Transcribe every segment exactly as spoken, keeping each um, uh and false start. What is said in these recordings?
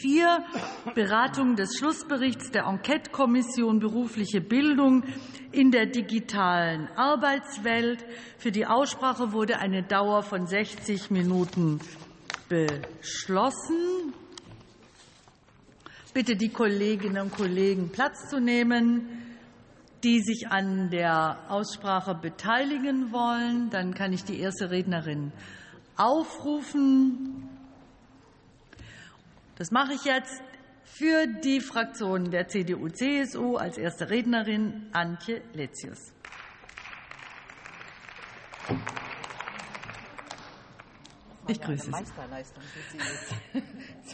vier, Beratung des Schlussberichts der Enquete-Kommission Berufliche Bildung in der digitalen Arbeitswelt. Für die Aussprache wurde eine Dauer von sechzig Minuten beschlossen. Ich bitte die Kolleginnen und Kollegen, Platz zu nehmen, die sich an der Aussprache beteiligen wollen. Dann kann ich die erste Rednerin aufrufen. Das mache ich jetzt für die Fraktion der C D U C S U als erste Rednerin Antje Letzius. Ich grüße Sie.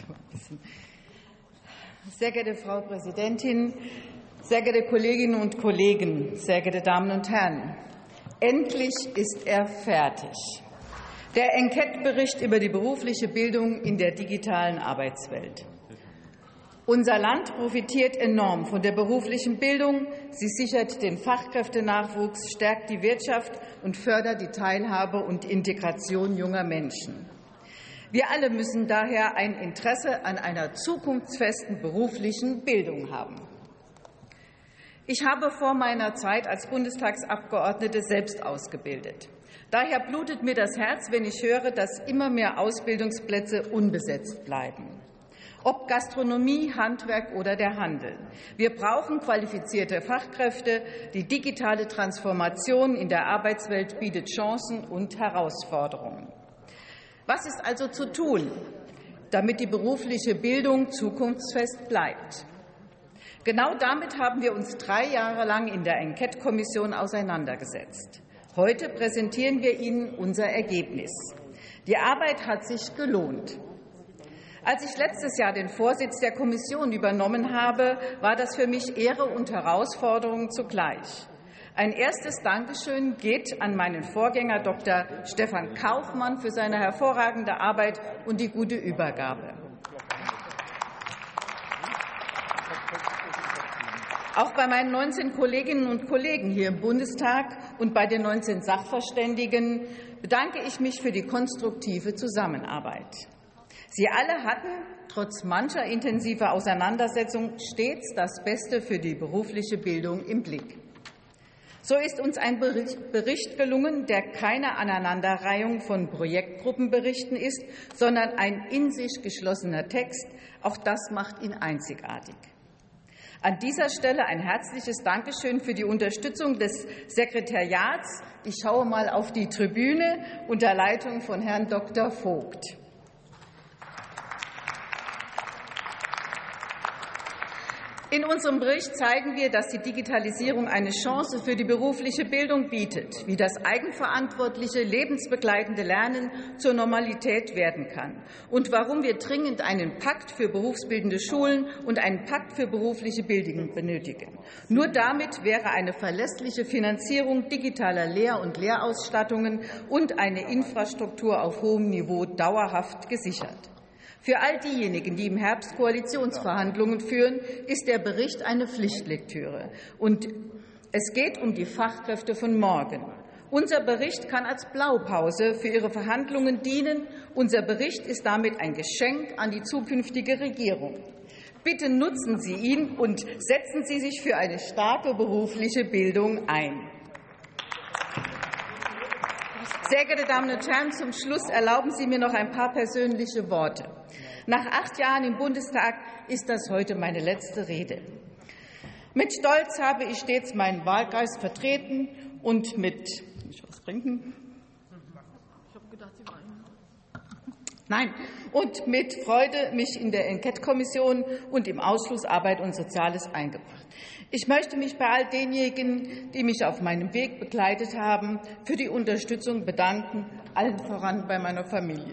Sehr geehrte Frau Präsidentin, sehr geehrte Kolleginnen und Kollegen, sehr geehrte Damen und Herren! Endlich ist er fertig. Der Enquete-Bericht über die berufliche Bildung in der digitalen Arbeitswelt. Unser Land profitiert enorm von der beruflichen Bildung. Sie sichert den Fachkräftenachwuchs, stärkt die Wirtschaft und fördert die Teilhabe und Integration junger Menschen. Wir alle müssen daher ein Interesse an einer zukunftsfesten beruflichen Bildung haben. Ich habe vor meiner Zeit als Bundestagsabgeordnete selbst ausgebildet. Daher blutet mir das Herz, wenn ich höre, dass immer mehr Ausbildungsplätze unbesetzt bleiben. Ob Gastronomie, Handwerk oder der Handel. Wir brauchen qualifizierte Fachkräfte. Die digitale Transformation in der Arbeitswelt bietet Chancen und Herausforderungen. Was ist also zu tun, damit die berufliche Bildung zukunftsfest bleibt? Genau damit haben wir uns drei Jahre lang in der Enquete-Kommission auseinandergesetzt. Heute präsentieren wir Ihnen unser Ergebnis. Die Arbeit hat sich gelohnt. Als ich letztes Jahr den Vorsitz der Kommission übernommen habe, war das für mich Ehre und Herausforderung zugleich. Ein erstes Dankeschön geht an meinen Vorgänger Doktor Stefan Kaufmann für seine hervorragende Arbeit und die gute Übergabe. Auch bei meinen neunzehn Kolleginnen und Kollegen hier im Bundestag und bei den neunzehn Sachverständigen bedanke ich mich für die konstruktive Zusammenarbeit. Sie alle hatten trotz mancher intensiver Auseinandersetzung stets das Beste für die berufliche Bildung im Blick. So ist uns ein Bericht gelungen, der keine Aneinanderreihung von Projektgruppenberichten ist, sondern ein in sich geschlossener Text. Auch das macht ihn einzigartig. An dieser Stelle ein herzliches Dankeschön für die Unterstützung des Sekretariats. Ich schaue mal auf die Tribüne unter Leitung von Herrn Doktor Vogt. In unserem Bericht zeigen wir, dass die Digitalisierung eine Chance für die berufliche Bildung bietet, wie das eigenverantwortliche, lebensbegleitende Lernen zur Normalität werden kann und warum wir dringend einen Pakt für berufsbildende Schulen und einen Pakt für berufliche Bildung benötigen. Nur damit wäre eine verlässliche Finanzierung digitaler Lehr- und Lehrausstattungen und eine Infrastruktur auf hohem Niveau dauerhaft gesichert. Für all diejenigen, die im Herbst Koalitionsverhandlungen führen, ist der Bericht eine Pflichtlektüre. Und es geht um die Fachkräfte von morgen. Unser Bericht kann als Blaupause für Ihre Verhandlungen dienen. Unser Bericht ist damit ein Geschenk an die zukünftige Regierung. Bitte nutzen Sie ihn und setzen Sie sich für eine starke berufliche Bildung ein. Sehr geehrte Damen und Herren, zum Schluss erlauben Sie mir noch ein paar persönliche Worte. Nach acht Jahren im Bundestag ist das heute meine letzte Rede. Mit Stolz habe ich stets meinen Wahlkreis vertreten und mit ich was trinken? Ich habe gedacht, Sie waren Nein, und mit Freude mich in der Enquete-Kommission und im Ausschuss Arbeit und Soziales eingebracht. Ich möchte mich bei all denjenigen, die mich auf meinem Weg begleitet haben, für die Unterstützung bedanken, allen voran bei meiner Familie.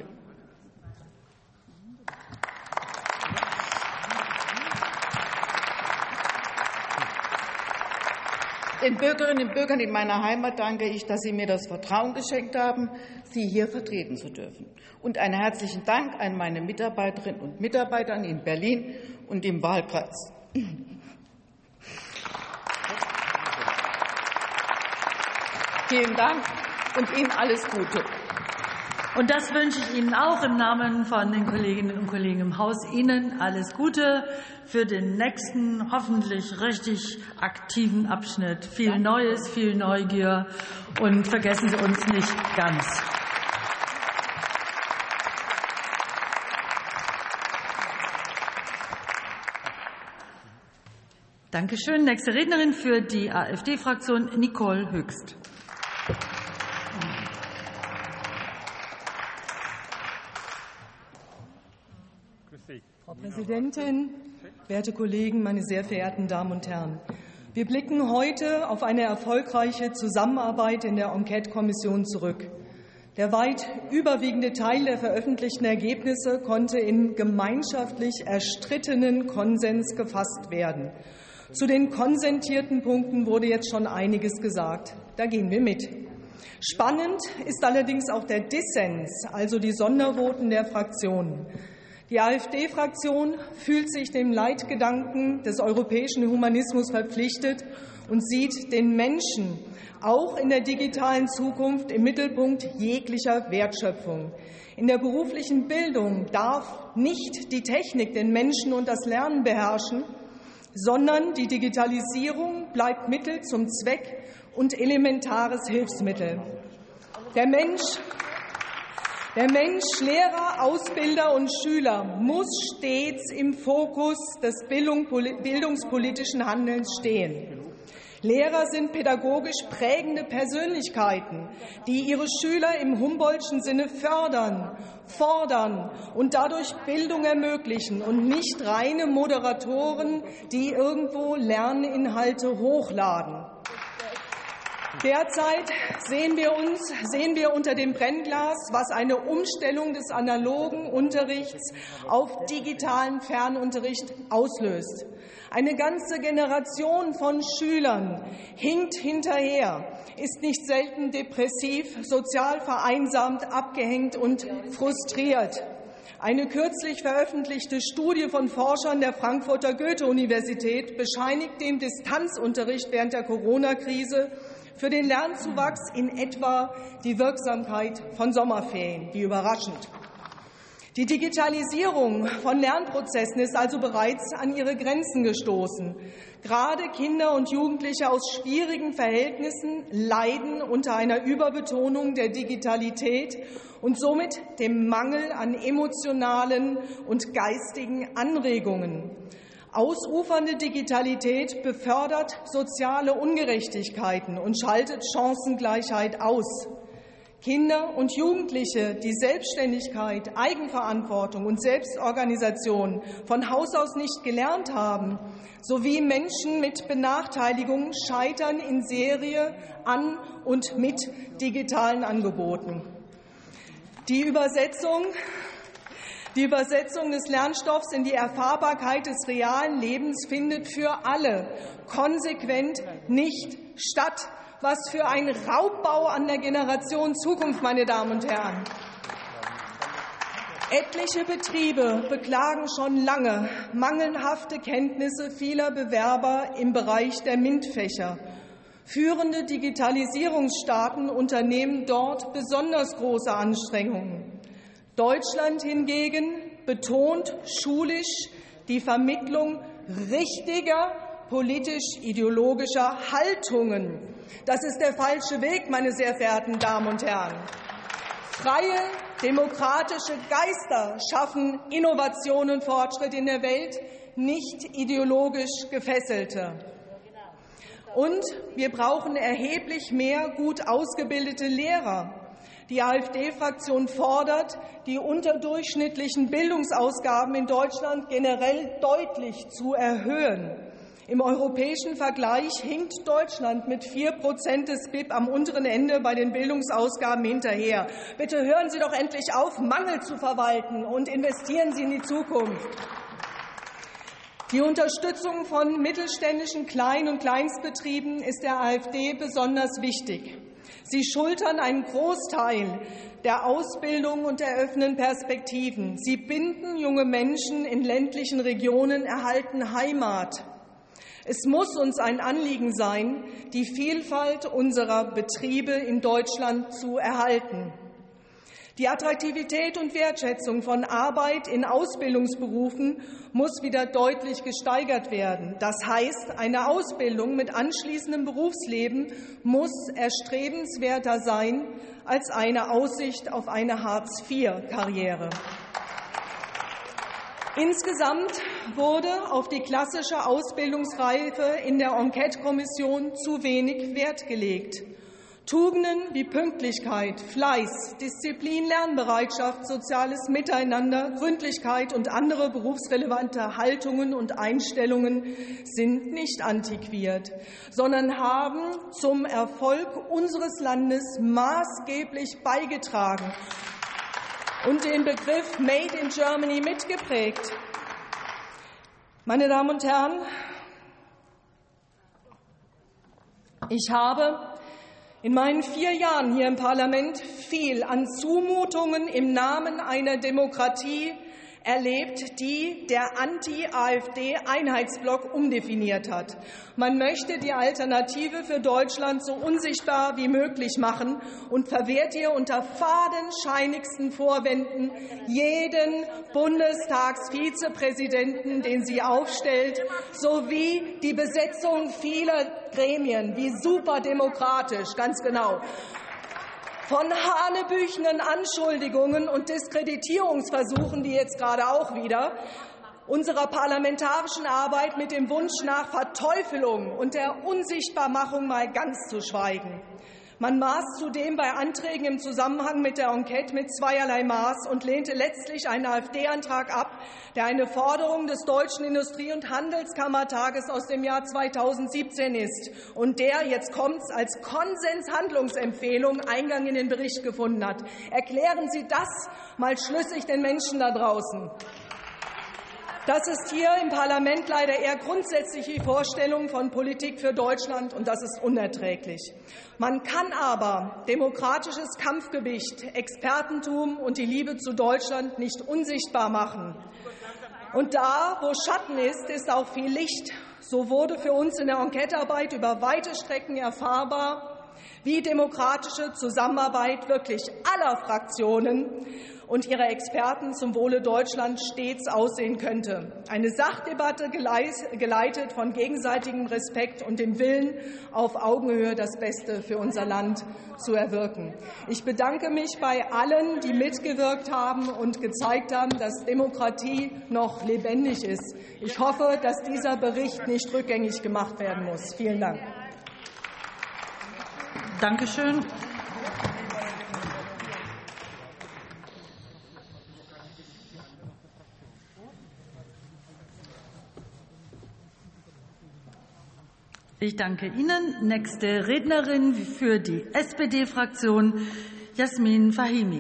Den Bürgerinnen und Bürgern in meiner Heimat danke ich, dass Sie mir das Vertrauen geschenkt haben, Sie hier vertreten zu dürfen. Und einen herzlichen Dank an meine Mitarbeiterinnen und Mitarbeiter in Berlin und im Wahlkreis. Vielen Dank und Ihnen alles Gute. Und das wünsche ich Ihnen auch im Namen von den Kolleginnen und Kollegen im Haus. Ihnen alles Gute für den nächsten, hoffentlich richtig aktiven Abschnitt. Viel Neues, viel Neugier und vergessen Sie uns nicht ganz. Dankeschön. Nächste Rednerin für die AfD-Fraktion, Nicole Höchst. Frau Präsidentin, werte Kollegen, meine sehr verehrten Damen und Herren! Wir blicken heute auf eine erfolgreiche Zusammenarbeit in der Enquete-Kommission zurück. Der weit überwiegende Teil der veröffentlichten Ergebnisse konnte in gemeinschaftlich erstrittenen Konsens gefasst werden. Zu den konsentierten Punkten wurde jetzt schon einiges gesagt. Da gehen wir mit. Spannend ist allerdings auch der Dissens, also die Sondervoten der Fraktionen. Die AfD-Fraktion fühlt sich dem Leitgedanken des europäischen Humanismus verpflichtet und sieht den Menschen auch in der digitalen Zukunft im Mittelpunkt jeglicher Wertschöpfung. In der beruflichen Bildung darf nicht die Technik den Menschen und das Lernen beherrschen, sondern die Digitalisierung bleibt Mittel zum Zweck und elementares Hilfsmittel. Der Mensch Der Mensch, Lehrer, Ausbilder und Schüler muss stets im Fokus des bildungspolitischen Handelns stehen. Lehrer sind pädagogisch prägende Persönlichkeiten, die ihre Schüler im Humboldtschen Sinne fördern, fordern und dadurch Bildung ermöglichen und nicht reine Moderatoren, die irgendwo Lerninhalte hochladen. Derzeit sehen wir uns, sehen wir unter dem Brennglas, was eine Umstellung des analogen Unterrichts auf digitalen Fernunterricht auslöst. Eine ganze Generation von Schülern hinkt hinterher, ist nicht selten depressiv, sozial vereinsamt, abgehängt und frustriert. Eine kürzlich veröffentlichte Studie von Forschern der Frankfurter Goethe-Universität bescheinigt dem Distanzunterricht während der Corona-Krise für den Lernzuwachs in etwa die Wirksamkeit von Sommerferien. Wie überraschend. Die Digitalisierung von Lernprozessen ist also bereits an ihre Grenzen gestoßen. Gerade Kinder und Jugendliche aus schwierigen Verhältnissen leiden unter einer Überbetonung der Digitalität und somit dem Mangel an emotionalen und geistigen Anregungen. Ausufernde Digitalität befördert soziale Ungerechtigkeiten und schaltet Chancengleichheit aus. Kinder und Jugendliche, die Selbstständigkeit, Eigenverantwortung und Selbstorganisation von Haus aus nicht gelernt haben, sowie Menschen mit Benachteiligungen scheitern in Serie an und mit digitalen Angeboten. Die Übersetzung Die Übersetzung des Lernstoffs in die Erfahrbarkeit des realen Lebens findet für alle konsequent nicht statt. Was für ein Raubbau an der Generation Zukunft, meine Damen und Herren. Etliche Betriebe beklagen schon lange mangelhafte Kenntnisse vieler Bewerber im Bereich der MINT-Fächer. Führende Digitalisierungsstaaten unternehmen dort besonders große Anstrengungen. Deutschland hingegen betont schulisch die Vermittlung richtiger politisch-ideologischer Haltungen. Das ist der falsche Weg, meine sehr verehrten Damen und Herren. Freie, demokratische Geister schaffen Innovation und Fortschritt in der Welt, nicht ideologisch Gefesselte. Und wir brauchen erheblich mehr gut ausgebildete Lehrer. Die AfD-Fraktion fordert, die unterdurchschnittlichen Bildungsausgaben in Deutschland generell deutlich zu erhöhen. Im europäischen Vergleich hinkt Deutschland mit vier Prozent des B I P am unteren Ende bei den Bildungsausgaben hinterher. Bitte hören Sie doch endlich auf, Mangel zu verwalten, und investieren Sie in die Zukunft. Die Unterstützung von mittelständischen Klein- und Kleinstbetrieben ist der AfD besonders wichtig. Sie schultern einen Großteil der Ausbildung und eröffnen Perspektiven. Sie binden junge Menschen in ländlichen Regionen, erhalten Heimat. Es muss uns ein Anliegen sein, die Vielfalt unserer Betriebe in Deutschland zu erhalten. Die Attraktivität und Wertschätzung von Arbeit in Ausbildungsberufen muss wieder deutlich gesteigert werden. Das heißt, eine Ausbildung mit anschließendem Berufsleben muss erstrebenswerter sein als eine Aussicht auf eine Hartz vier Karriere. Insgesamt wurde auf die klassische Ausbildungsreife in der Enquete-Kommission zu wenig Wert gelegt. Tugenden wie Pünktlichkeit, Fleiß, Disziplin, Lernbereitschaft, soziales Miteinander, Gründlichkeit und andere berufsrelevante Haltungen und Einstellungen sind nicht antiquiert, sondern haben zum Erfolg unseres Landes maßgeblich beigetragen und den Begriff Made in Germany mitgeprägt. Meine Damen und Herren, ich habe in meinen vier Jahren hier im Parlament viel an Zumutungen im Namen einer Demokratie erlebt, die der Anti-AfD-Einheitsblock umdefiniert hat. Man möchte die Alternative für Deutschland so unsichtbar wie möglich machen und verwehrt ihr unter fadenscheinigsten Vorwänden jeden Bundestagsvizepräsidenten, den sie aufstellt, sowie die Besetzung vieler Gremien wie superdemokratisch, ganz genau. Von hanebüchenen Anschuldigungen und Diskreditierungsversuchen, die jetzt gerade auch wieder, unserer parlamentarischen Arbeit mit dem Wunsch nach Verteufelung und der Unsichtbarmachung mal ganz zu schweigen. Man maß zudem bei Anträgen im Zusammenhang mit der Enquete mit zweierlei Maß und lehnte letztlich einen AfD-Antrag ab, der eine Forderung des Deutschen Industrie- und Handelskammertages aus dem Jahr zweitausendsiebzehn ist und der, jetzt kommt's, als Konsenshandlungsempfehlung Eingang in den Bericht gefunden hat. Erklären Sie das mal schlüssig den Menschen da draußen. Das ist hier im Parlament leider eher grundsätzlich die Vorstellung von Politik für Deutschland, und das ist unerträglich. Man kann aber demokratisches Kampfgewicht, Expertentum und die Liebe zu Deutschland nicht unsichtbar machen. Und da, wo Schatten ist, ist auch viel Licht. So wurde für uns in der Enquetearbeit über weite Strecken erfahrbar, wie demokratische Zusammenarbeit wirklich aller Fraktionen und ihre Experten zum Wohle Deutschlands stets aussehen könnte. Eine Sachdebatte geleitet von gegenseitigem Respekt und dem Willen, auf Augenhöhe das Beste für unser Land zu erwirken. Ich bedanke mich bei allen, die mitgewirkt haben und gezeigt haben, dass Demokratie noch lebendig ist. Ich hoffe, dass dieser Bericht nicht rückgängig gemacht werden muss. Vielen Dank. Danke schön. Ich danke Ihnen. Nächste Rednerin für die S P D-Fraktion, Jasmin Fahimi.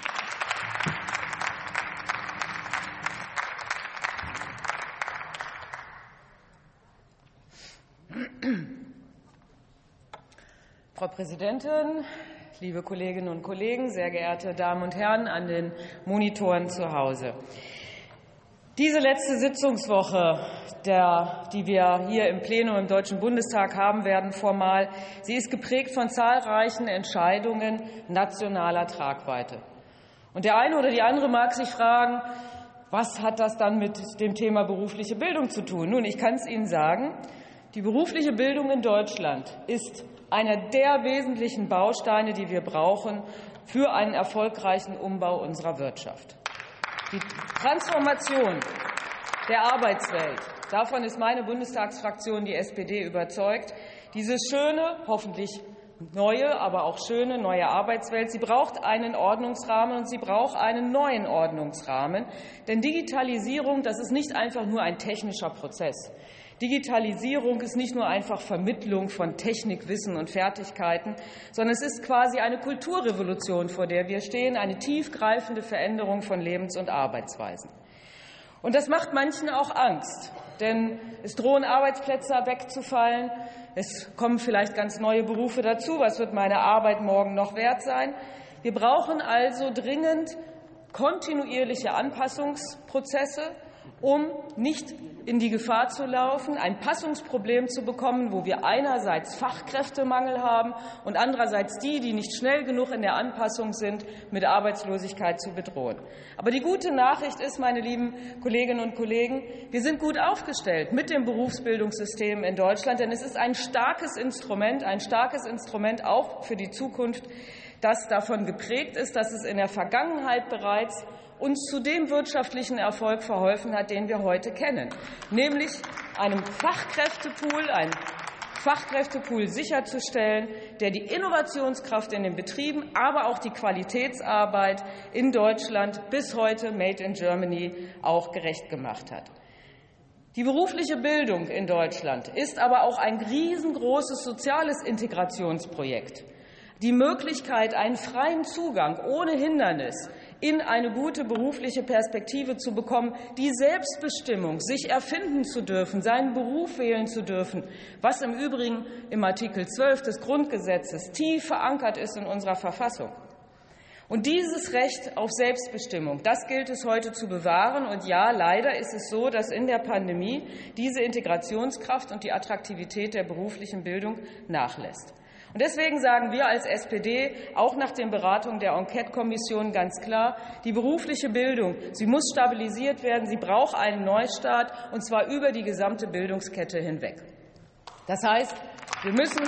Frau Präsidentin, liebe Kolleginnen und Kollegen, sehr geehrte Damen und Herren an den Monitoren zu Hause! Diese letzte Sitzungswoche, der, die wir hier im Plenum im Deutschen Bundestag haben werden, formal, sie ist geprägt von zahlreichen Entscheidungen nationaler Tragweite. Und der eine oder die andere mag sich fragen, was hat das dann mit dem Thema berufliche Bildung zu tun? Nun, ich kann es Ihnen sagen, die berufliche Bildung in Deutschland ist einer der wesentlichen Bausteine, die wir brauchen für einen erfolgreichen Umbau unserer Wirtschaft. Die Transformation der Arbeitswelt, davon ist meine Bundestagsfraktion, die S P D, überzeugt. Diese schöne, hoffentlich neue, aber auch schöne neue Arbeitswelt, sie braucht einen Ordnungsrahmen und sie braucht einen neuen Ordnungsrahmen. Denn Digitalisierung, das ist nicht einfach nur ein technischer Prozess. Digitalisierung ist nicht nur einfach Vermittlung von Technik, Wissen und Fertigkeiten, sondern es ist quasi eine Kulturrevolution, vor der wir stehen, eine tiefgreifende Veränderung von Lebens- und Arbeitsweisen. Und das macht manchen auch Angst, denn es drohen Arbeitsplätze wegzufallen, es kommen vielleicht ganz neue Berufe dazu. Was wird meine Arbeit morgen noch wert sein? Wir brauchen also dringend kontinuierliche Anpassungsprozesse um nicht in die Gefahr zu laufen, ein Passungsproblem zu bekommen, wo wir einerseits Fachkräftemangel haben und andererseits die, die nicht schnell genug in der Anpassung sind, mit Arbeitslosigkeit zu bedrohen. Aber die gute Nachricht ist, meine lieben Kolleginnen und Kollegen, wir sind gut aufgestellt mit dem Berufsbildungssystem in Deutschland, denn es ist ein starkes Instrument, ein starkes Instrument auch für die Zukunft, das davon geprägt ist, dass es in der Vergangenheit bereits uns zu dem wirtschaftlichen Erfolg verholfen hat, den wir heute kennen, nämlich einem Fachkräftepool, einen Fachkräftepool sicherzustellen, der die Innovationskraft in den Betrieben, aber auch die Qualitätsarbeit in Deutschland bis heute Made in Germany auch gerecht gemacht hat. Die berufliche Bildung in Deutschland ist aber auch ein riesengroßes soziales Integrationsprojekt. Die Möglichkeit, einen freien Zugang ohne Hindernis in eine gute berufliche Perspektive zu bekommen, die Selbstbestimmung, sich erfinden zu dürfen, seinen Beruf wählen zu dürfen, was im Übrigen im Artikel zwölf des Grundgesetzes tief verankert ist in unserer Verfassung. Und dieses Recht auf Selbstbestimmung, das gilt es heute zu bewahren. Und ja, leider ist es so, dass in der Pandemie diese Integrationskraft und die Attraktivität der beruflichen Bildung nachlässt. Und deswegen sagen wir als S P D auch nach den Beratungen der Enquete-Kommission ganz klar, die berufliche Bildung, sie muss stabilisiert werden, sie braucht einen Neustart, und zwar über die gesamte Bildungskette hinweg. Das heißt, wir müssen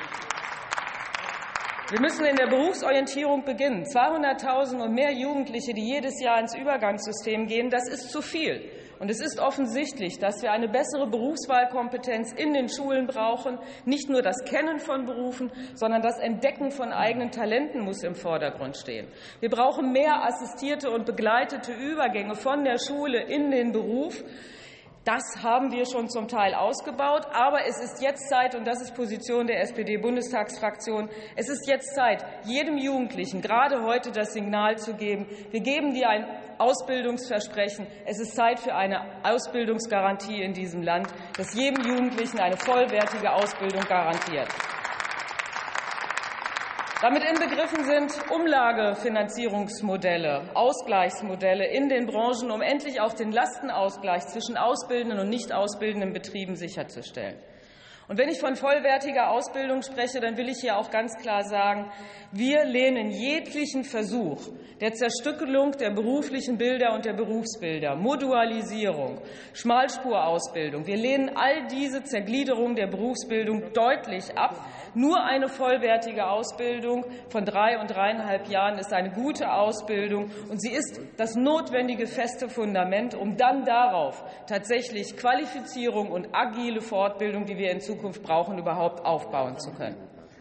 Wir müssen in der Berufsorientierung beginnen. zweihunderttausend und mehr Jugendliche, die jedes Jahr ins Übergangssystem gehen, das ist zu viel. Und es ist offensichtlich, dass wir eine bessere Berufswahlkompetenz in den Schulen brauchen. Nicht nur das Kennen von Berufen, sondern das Entdecken von eigenen Talenten muss im Vordergrund stehen. Wir brauchen mehr assistierte und begleitete Übergänge von der Schule in den Beruf. Das haben wir schon zum Teil ausgebaut. Aber es ist jetzt Zeit, und das ist Position der S P D-Bundestagsfraktion, es ist jetzt Zeit, jedem Jugendlichen gerade heute das Signal zu geben, wir geben dir ein Ausbildungsversprechen. Es ist Zeit für eine Ausbildungsgarantie in diesem Land, das jedem Jugendlichen eine vollwertige Ausbildung garantiert. Damit inbegriffen sind Umlagefinanzierungsmodelle, Ausgleichsmodelle in den Branchen, um endlich auch den Lastenausgleich zwischen ausbildenden und nicht ausbildenden Betrieben sicherzustellen. Und wenn ich von vollwertiger Ausbildung spreche, dann will ich hier auch ganz klar sagen, wir lehnen jeglichen Versuch der Zerstückelung der beruflichen Bilder und der Berufsbilder, Modualisierung, Schmalspurausbildung, wir lehnen all diese Zergliederung der Berufsbildung deutlich ab. Nur eine vollwertige Ausbildung von drei und dreieinhalb Jahren ist eine gute Ausbildung, und sie ist das notwendige feste Fundament, um dann darauf tatsächlich Qualifizierung und agile Fortbildung, die wir in Zukunft brauchen, überhaupt aufbauen zu können.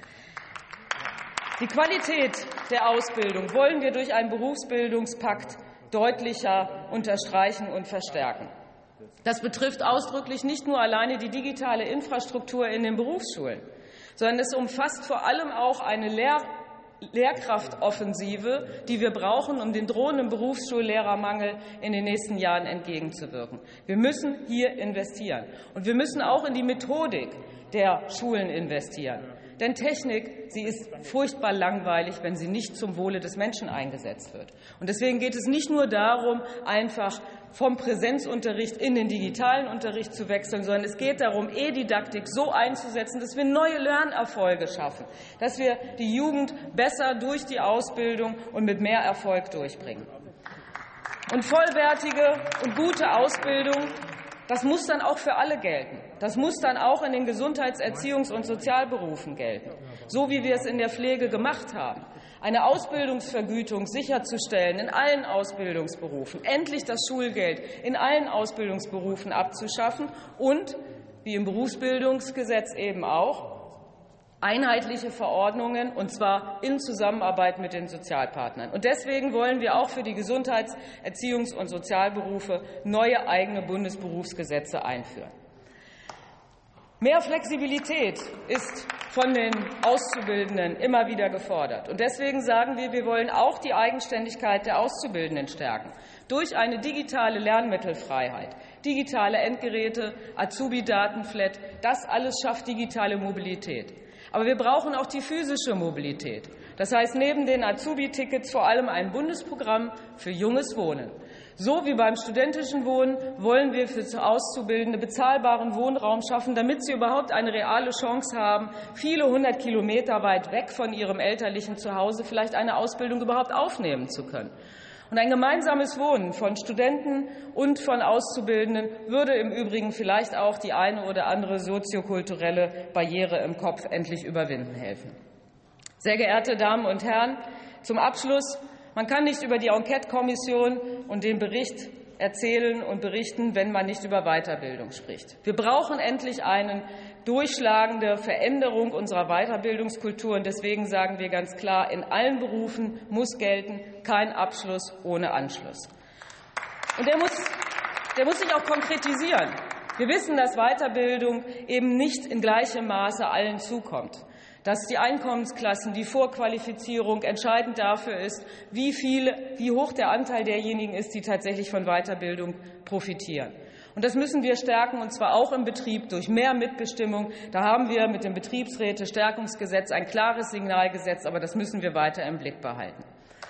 Die Qualität der Ausbildung wollen wir durch einen Berufsbildungspakt deutlicher unterstreichen und verstärken. Das betrifft ausdrücklich nicht nur alleine die digitale Infrastruktur in den Berufsschulen, sondern es umfasst vor allem auch eine Lehr- Lehrkraftoffensive, die wir brauchen, um den drohenden Berufsschullehrermangel in den nächsten Jahren entgegenzuwirken. Wir müssen hier investieren, und wir müssen auch in die Methodik der Schulen investieren. Denn Technik, sie ist furchtbar langweilig, wenn sie nicht zum Wohle des Menschen eingesetzt wird. Und deswegen geht es nicht nur darum, einfach vom Präsenzunterricht in den digitalen Unterricht zu wechseln, sondern es geht darum, E-Didaktik so einzusetzen, dass wir neue Lernerfolge schaffen, dass wir die Jugend besser durch die Ausbildung und mit mehr Erfolg durchbringen. Und vollwertige und gute Ausbildung, das muss dann auch für alle gelten. Das muss dann auch in den Gesundheits-, Erziehungs- und Sozialberufen gelten, so wie wir es in der Pflege gemacht haben. Eine Ausbildungsvergütung sicherzustellen in allen Ausbildungsberufen, endlich das Schulgeld in allen Ausbildungsberufen abzuschaffen und, wie im Berufsbildungsgesetz eben auch, einheitliche Verordnungen, und zwar in Zusammenarbeit mit den Sozialpartnern. Und deswegen wollen wir auch für die Gesundheits-, Erziehungs- und Sozialberufe neue eigene Bundesberufsgesetze einführen. Mehr Flexibilität ist von den Auszubildenden immer wieder gefordert. Und deswegen sagen wir, wir wollen auch die Eigenständigkeit der Auszubildenden stärken. Durch eine digitale Lernmittelfreiheit, digitale Endgeräte, Azubi-Datenflat, das alles schafft digitale Mobilität. Aber wir brauchen auch die physische Mobilität. Das heißt, neben den Azubi-Tickets vor allem ein Bundesprogramm für junges Wohnen. So wie beim studentischen Wohnen wollen wir für Auszubildende bezahlbaren Wohnraum schaffen, damit sie überhaupt eine reale Chance haben, viele hundert Kilometer weit weg von ihrem elterlichen Zuhause vielleicht eine Ausbildung überhaupt aufnehmen zu können. Und ein gemeinsames Wohnen von Studenten und von Auszubildenden würde im Übrigen vielleicht auch die eine oder andere soziokulturelle Barriere im Kopf endlich überwinden helfen. Sehr geehrte Damen und Herren, zum Abschluss: Man kann nicht über die Enquete-Kommission und den Bericht erzählen und berichten, wenn man nicht über Weiterbildung spricht. Wir brauchen endlich eine durchschlagende Veränderung unserer Weiterbildungskultur. Und deswegen sagen wir ganz klar, in allen Berufen muss gelten, kein Abschluss ohne Anschluss. Und der muss, der muss sich auch konkretisieren. Wir wissen, dass Weiterbildung eben nicht in gleichem Maße allen zukommt, dass die Einkommensklassen, die Vorqualifizierung entscheidend dafür ist, wie viel, wie hoch der Anteil derjenigen ist, die tatsächlich von Weiterbildung profitieren. Und das müssen wir stärken, und zwar auch im Betrieb durch mehr Mitbestimmung. Da haben wir mit dem Betriebsrätestärkungsgesetz ein klares Signal gesetzt, aber das müssen wir weiter im Blick behalten.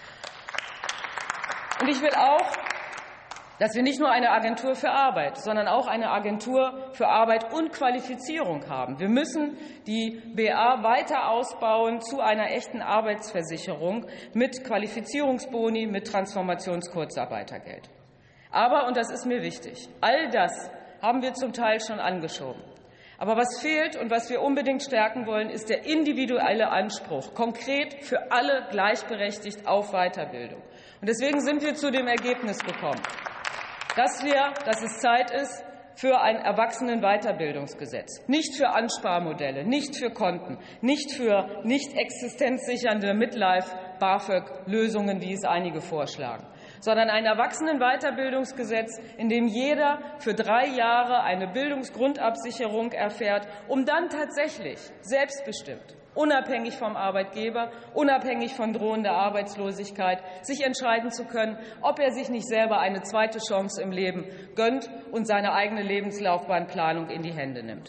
Und ich will auch, dass wir nicht nur eine Agentur für Arbeit, sondern auch eine Agentur für Arbeit und Qualifizierung haben. Wir müssen die B A weiter ausbauen zu einer echten Arbeitsversicherung mit Qualifizierungsboni, mit Transformationskurzarbeitergeld. Aber, und das ist mir wichtig, all das haben wir zum Teil schon angeschoben. Aber was fehlt und was wir unbedingt stärken wollen, ist der individuelle Anspruch, konkret für alle gleichberechtigt auf Weiterbildung. Und deswegen sind wir zu dem Ergebnis gekommen, dass wir, dass es Zeit ist für ein Erwachsenen-Weiterbildungsgesetz, nicht für Ansparmodelle, nicht für Konten, nicht für nicht existenzsichernde Midlife-BAföG-Lösungen, wie es einige vorschlagen, sondern ein Erwachsenen-Weiterbildungsgesetz, in dem jeder für drei Jahre eine Bildungsgrundabsicherung erfährt, um dann tatsächlich selbstbestimmt, unabhängig vom Arbeitgeber, unabhängig von drohender Arbeitslosigkeit, sich entscheiden zu können, ob er sich nicht selber eine zweite Chance im Leben gönnt und seine eigene Lebenslaufbahnplanung in die Hände nimmt.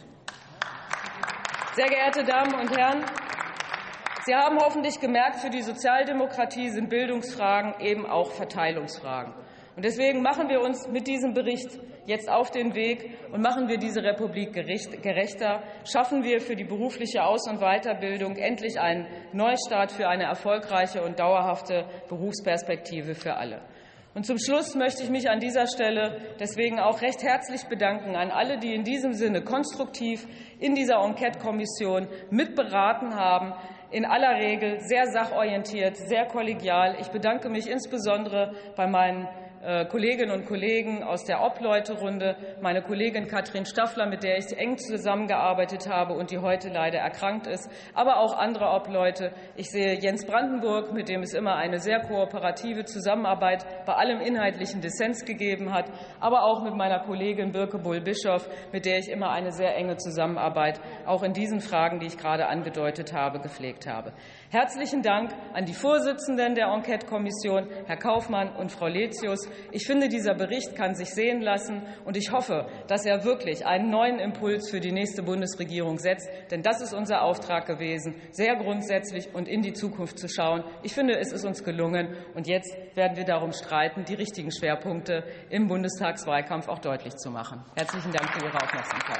Sehr geehrte Damen und Herren, Sie haben hoffentlich gemerkt, für die Sozialdemokratie sind Bildungsfragen eben auch Verteilungsfragen. Und deswegen machen wir uns mit diesem Bericht jetzt auf den Weg und machen wir diese Republik gerechter, schaffen wir für die berufliche Aus- und Weiterbildung endlich einen Neustart für eine erfolgreiche und dauerhafte Berufsperspektive für alle. Und zum Schluss möchte ich mich an dieser Stelle deswegen auch recht herzlich bedanken an alle, die in diesem Sinne konstruktiv in dieser Enquete-Kommission mitberaten haben, in aller Regel sehr sachorientiert, sehr kollegial. Ich bedanke mich insbesondere bei meinen Kolleginnen und Kollegen aus der Obleuterunde, meine Kollegin Katrin Staffler, mit der ich eng zusammengearbeitet habe und die heute leider erkrankt ist, aber auch andere Obleute. Ich sehe Jens Brandenburg, mit dem es immer eine sehr kooperative Zusammenarbeit bei allem inhaltlichen Dissens gegeben hat, aber auch mit meiner Kollegin Birke Bull-Bischoff, mit der ich immer eine sehr enge Zusammenarbeit auch in diesen Fragen, die ich gerade angedeutet habe, gepflegt habe. Herzlichen Dank an die Vorsitzenden der Enquete-Kommission, Herr Kaufmann und Frau Letius. Ich finde, dieser Bericht kann sich sehen lassen, und ich hoffe, dass er wirklich einen neuen Impuls für die nächste Bundesregierung setzt. Denn das ist unser Auftrag gewesen, sehr grundsätzlich und in die Zukunft zu schauen. Ich finde, es ist uns gelungen, und jetzt werden wir darum streiten, die richtigen Schwerpunkte im Bundestagswahlkampf auch deutlich zu machen. Herzlichen Dank für Ihre Aufmerksamkeit.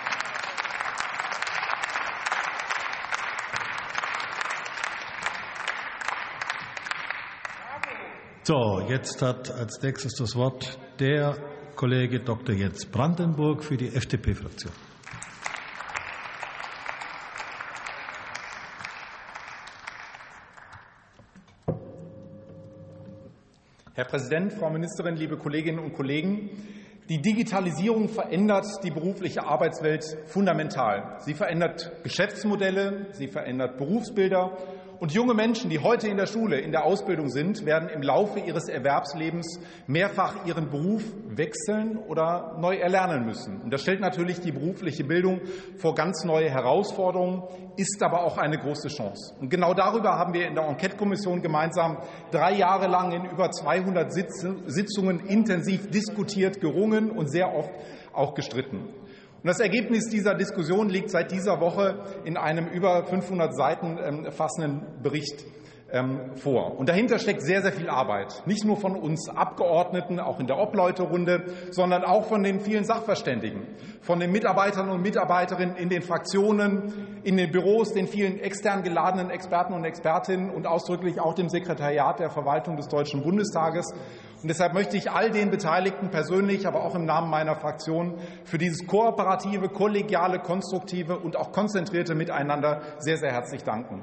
So, jetzt hat als nächstes das Wort der Kollege Doktor Jens Brandenburg für die F D P-Fraktion. Herr Präsident, Frau Ministerin, liebe Kolleginnen und Kollegen! Die Digitalisierung verändert die berufliche Arbeitswelt fundamental. Sie verändert Geschäftsmodelle, sie verändert Berufsbilder. Und junge Menschen, die heute in der Schule, in der Ausbildung sind, werden im Laufe ihres Erwerbslebens mehrfach ihren Beruf wechseln oder neu erlernen müssen. Und das stellt natürlich die berufliche Bildung vor ganz neue Herausforderungen, ist aber auch eine große Chance. Und genau darüber haben wir in der Enquete-Kommission gemeinsam drei Jahre lang in über zweihundert Sitzungen intensiv diskutiert, gerungen und sehr oft auch gestritten. Und das Ergebnis dieser Diskussion liegt seit dieser Woche in einem über fünfhundert Seiten fassenden Bericht vor. Und dahinter steckt sehr, sehr viel Arbeit. Nicht nur von uns Abgeordneten, auch in der Obleuterunde, sondern auch von den vielen Sachverständigen, von den Mitarbeitern und Mitarbeiterinnen in den Fraktionen, in den Büros, den vielen extern geladenen Experten und Expertinnen und ausdrücklich auch dem Sekretariat der Verwaltung des Deutschen Bundestages. Und deshalb möchte ich all den Beteiligten persönlich, aber auch im Namen meiner Fraktion für dieses kooperative, kollegiale, konstruktive und auch konzentrierte Miteinander sehr, sehr herzlich danken.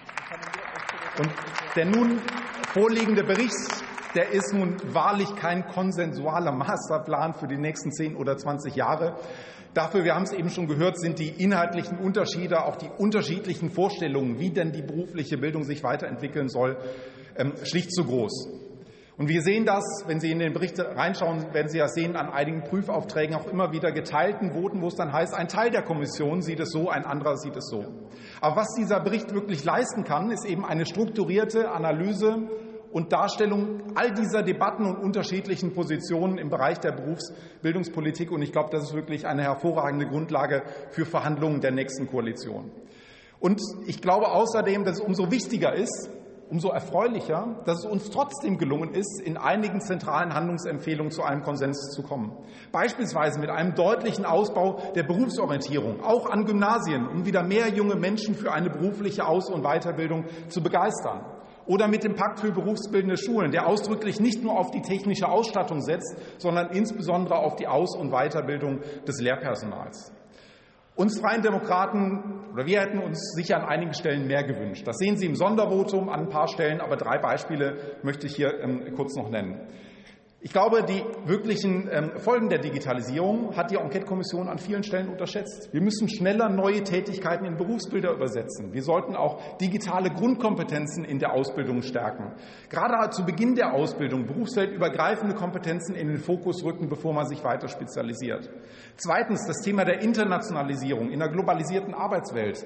Und der nun vorliegende Bericht, der ist nun wahrlich kein konsensualer Masterplan für die nächsten zehn oder zwanzig Jahre. Dafür, wir haben es eben schon gehört, sind die inhaltlichen Unterschiede, auch die unterschiedlichen Vorstellungen, wie denn die berufliche Bildung sich weiterentwickeln soll, schlicht zu groß. Und wir sehen das, wenn Sie in den Bericht reinschauen, werden Sie ja sehen, an einigen Prüfaufträgen auch immer wieder geteilten Voten, wo es dann heißt, ein Teil der Kommission sieht es so, ein anderer sieht es so. Aber was dieser Bericht wirklich leisten kann, ist eben eine strukturierte Analyse und Darstellung all dieser Debatten und unterschiedlichen Positionen im Bereich der Berufsbildungspolitik. Und ich glaube, das ist wirklich eine hervorragende Grundlage für Verhandlungen der nächsten Koalition. Und ich glaube außerdem, dass es umso wichtiger ist, umso erfreulicher, dass es uns trotzdem gelungen ist, in einigen zentralen Handlungsempfehlungen zu einem Konsens zu kommen. Beispielsweise mit einem deutlichen Ausbau der Berufsorientierung, auch an Gymnasien, um wieder mehr junge Menschen für eine berufliche Aus- und Weiterbildung zu begeistern. Oder mit dem Pakt für berufsbildende Schulen, der ausdrücklich nicht nur auf die technische Ausstattung setzt, sondern insbesondere auf die Aus- und Weiterbildung des Lehrpersonals. Uns Freien Demokraten, oder wir hätten uns sicher an einigen Stellen mehr gewünscht. Das sehen Sie im Sondervotum an ein paar Stellen, aber drei Beispiele möchte ich hier ähm, kurz noch nennen. Ich glaube, die wirklichen ähm, Folgen der Digitalisierung hat die Enquete-Kommission an vielen Stellen unterschätzt. Wir müssen schneller neue Tätigkeiten in Berufsbilder übersetzen. Wir sollten auch digitale Grundkompetenzen in der Ausbildung stärken. Gerade zu Beginn der Ausbildung berufsfeldübergreifende Kompetenzen in den Fokus rücken, bevor man sich weiter spezialisiert. Zweitens das Thema der Internationalisierung in der globalisierten Arbeitswelt.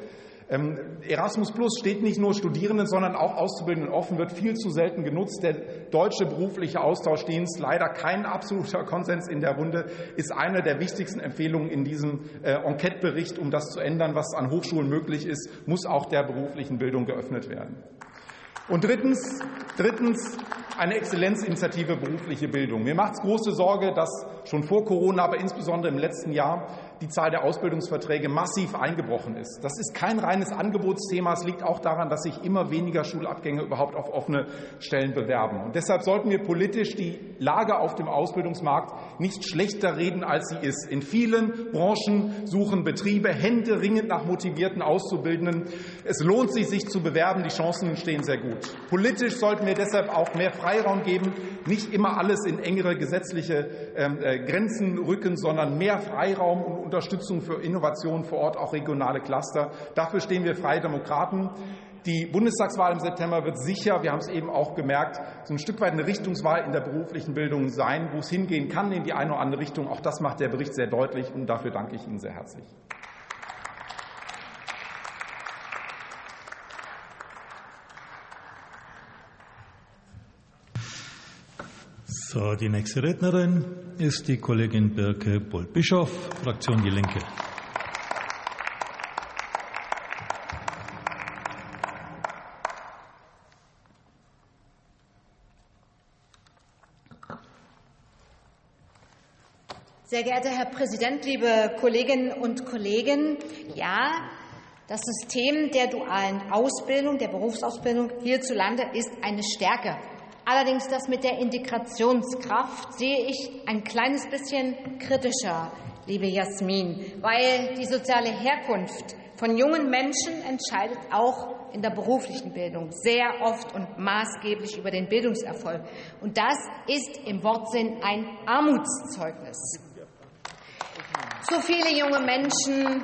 Erasmus Plus steht nicht nur Studierenden, sondern auch Auszubildenden offen, wird viel zu selten genutzt. Der deutsche berufliche Austauschdienst, leider kein absoluter Konsens in der Runde, ist eine der wichtigsten Empfehlungen in diesem Enquete-Bericht. Um das zu ändern, was an Hochschulen möglich ist, muss auch der beruflichen Bildung geöffnet werden. Und drittens, drittens eine Exzellenzinitiative berufliche Bildung. Mir macht es große Sorge, dass schon vor Corona, aber insbesondere im letzten Jahr, die Zahl der Ausbildungsverträge massiv eingebrochen ist. Das ist kein reines Angebotsthema. Es liegt auch daran, dass sich immer weniger Schulabgänger überhaupt auf offene Stellen bewerben. Und deshalb sollten wir politisch die Lage auf dem Ausbildungsmarkt nicht schlechter reden, als sie ist. In vielen Branchen suchen Betriebe händeringend nach motivierten Auszubildenden. Es lohnt sich, sich zu bewerben. Die Chancen stehen sehr gut. Politisch sollten wir deshalb auch mehr Freiraum geben, nicht immer alles in engere gesetzliche äh, Grenzen rücken, sondern mehr Freiraum und Unterstützung für Innovation vor Ort, auch regionale Cluster. Dafür stehen wir Freie Demokraten. Die Bundestagswahl im September wird sicher, wir haben es eben auch gemerkt, so ein Stück weit eine Richtungswahl in der beruflichen Bildung sein, wo es hingehen kann in die eine oder andere Richtung. Auch das macht der Bericht sehr deutlich und dafür danke ich Ihnen sehr herzlich. So, die nächste Rednerin ist die Kollegin Birke Boll-Bischoff, Fraktion Die Linke. Sehr geehrter Herr Präsident, liebe Kolleginnen und Kollegen! Ja, das System der dualen Ausbildung, der Berufsausbildung hierzulande ist eine Stärke. Allerdings das mit der Integrationskraft sehe ich ein kleines bisschen kritischer, liebe Jasmin, weil die soziale Herkunft von jungen Menschen entscheidet auch in der beruflichen Bildung sehr oft und maßgeblich über den Bildungserfolg. Und das ist im Wortsinn ein Armutszeugnis. So viele junge Menschen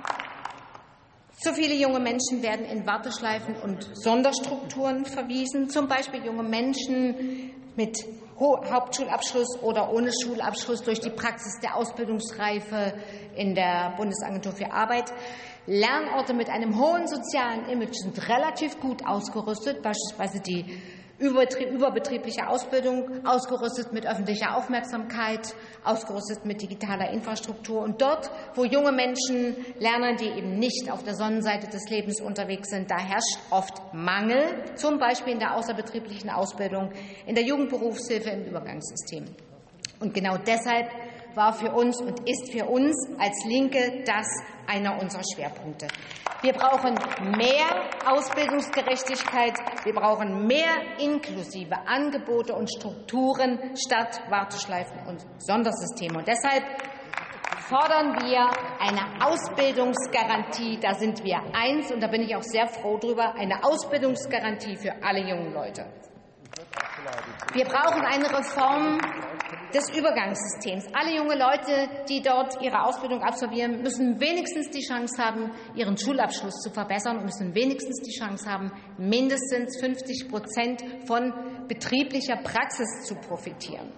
Zu viele junge Menschen werden in Warteschleifen und Sonderstrukturen verwiesen, zum Beispiel junge Menschen mit Hauptschulabschluss oder ohne Schulabschluss durch die Praxis der Ausbildungsreife in der Bundesagentur für Arbeit. Lernorte mit einem hohen sozialen Image sind relativ gut ausgerüstet, beispielsweise die überbetriebliche Ausbildung, ausgerüstet mit öffentlicher Aufmerksamkeit, ausgerüstet mit digitaler Infrastruktur. Und dort, wo junge Menschen lernen, die eben nicht auf der Sonnenseite des Lebens unterwegs sind, da herrscht oft Mangel, zum Beispiel in der außerbetrieblichen Ausbildung, in der Jugendberufshilfe, im Übergangssystem. Und genau deshalb war für uns und ist für uns als Linke das einer unserer Schwerpunkte. Wir brauchen mehr Ausbildungsgerechtigkeit, wir brauchen mehr inklusive Angebote und Strukturen statt Warteschleifen und Sondersysteme. Und deshalb fordern wir eine Ausbildungsgarantie, da sind wir eins, und da bin ich auch sehr froh drüber, eine Ausbildungsgarantie für alle jungen Leute. Wir brauchen eine Reform des Übergangssystems. Alle junge Leute, die dort ihre Ausbildung absolvieren, müssen wenigstens die Chance haben, ihren Schulabschluss zu verbessern und müssen wenigstens die Chance haben, mindestens fünfzig Prozent von betrieblicher Praxis zu profitieren.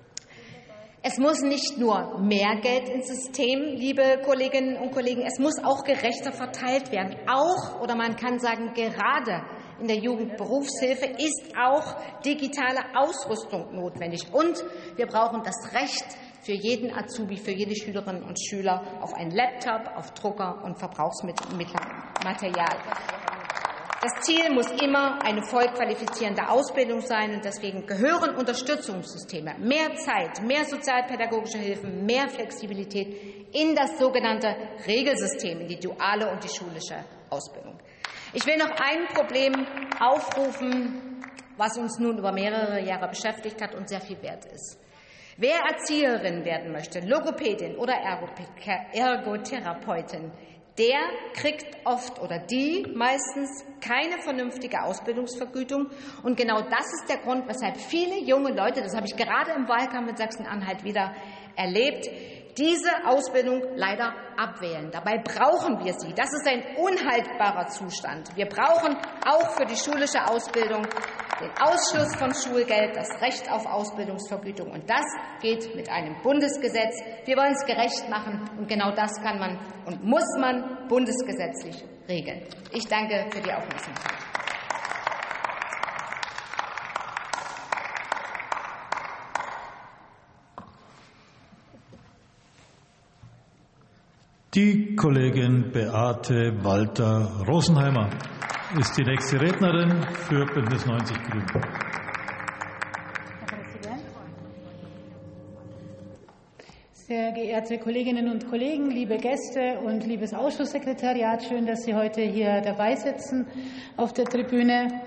Es muss nicht nur mehr Geld ins System, liebe Kolleginnen und Kollegen, es muss auch gerechter verteilt werden. Auch, oder man kann sagen, gerade in der Jugendberufshilfe ist auch digitale Ausrüstung notwendig. Und wir brauchen das Recht für jeden Azubi, für jede Schülerin und Schüler auf einen Laptop, auf Drucker und Verbrauchsmaterial. Das Ziel muss immer eine voll qualifizierende Ausbildung sein, und deswegen gehören Unterstützungssysteme, mehr Zeit, mehr sozialpädagogische Hilfen, mehr Flexibilität in das sogenannte Regelsystem, in die duale und die schulische Ausbildung. Ich will noch ein Problem aufrufen, was uns nun über mehrere Jahre beschäftigt hat und sehr viel wert ist. Wer Erzieherin werden möchte, Logopädin oder Ergotherapeutin, der kriegt oft oder die meistens keine vernünftige Ausbildungsvergütung. Und genau das ist der Grund, weshalb viele junge Leute, das habe ich gerade im Wahlkampf in Sachsen-Anhalt wieder erlebt, diese Ausbildung leider abwählen. Dabei brauchen wir sie. Das ist ein unhaltbarer Zustand. Wir brauchen auch für die schulische Ausbildung den Ausschluss von Schulgeld, das Recht auf Ausbildungsvergütung. Und das geht mit einem Bundesgesetz. Wir wollen es gerecht machen, und genau das kann man und muss man bundesgesetzlich regeln. Ich danke für die Aufmerksamkeit. Die Kollegin Beate Walter-Rosenheimer ist die nächste Rednerin für Bündnis neunzig Grüne. Herr Präsident. Sehr geehrte Kolleginnen und Kollegen, liebe Gäste und liebes Ausschusssekretariat, schön, dass Sie heute hier dabei sitzen auf der Tribüne.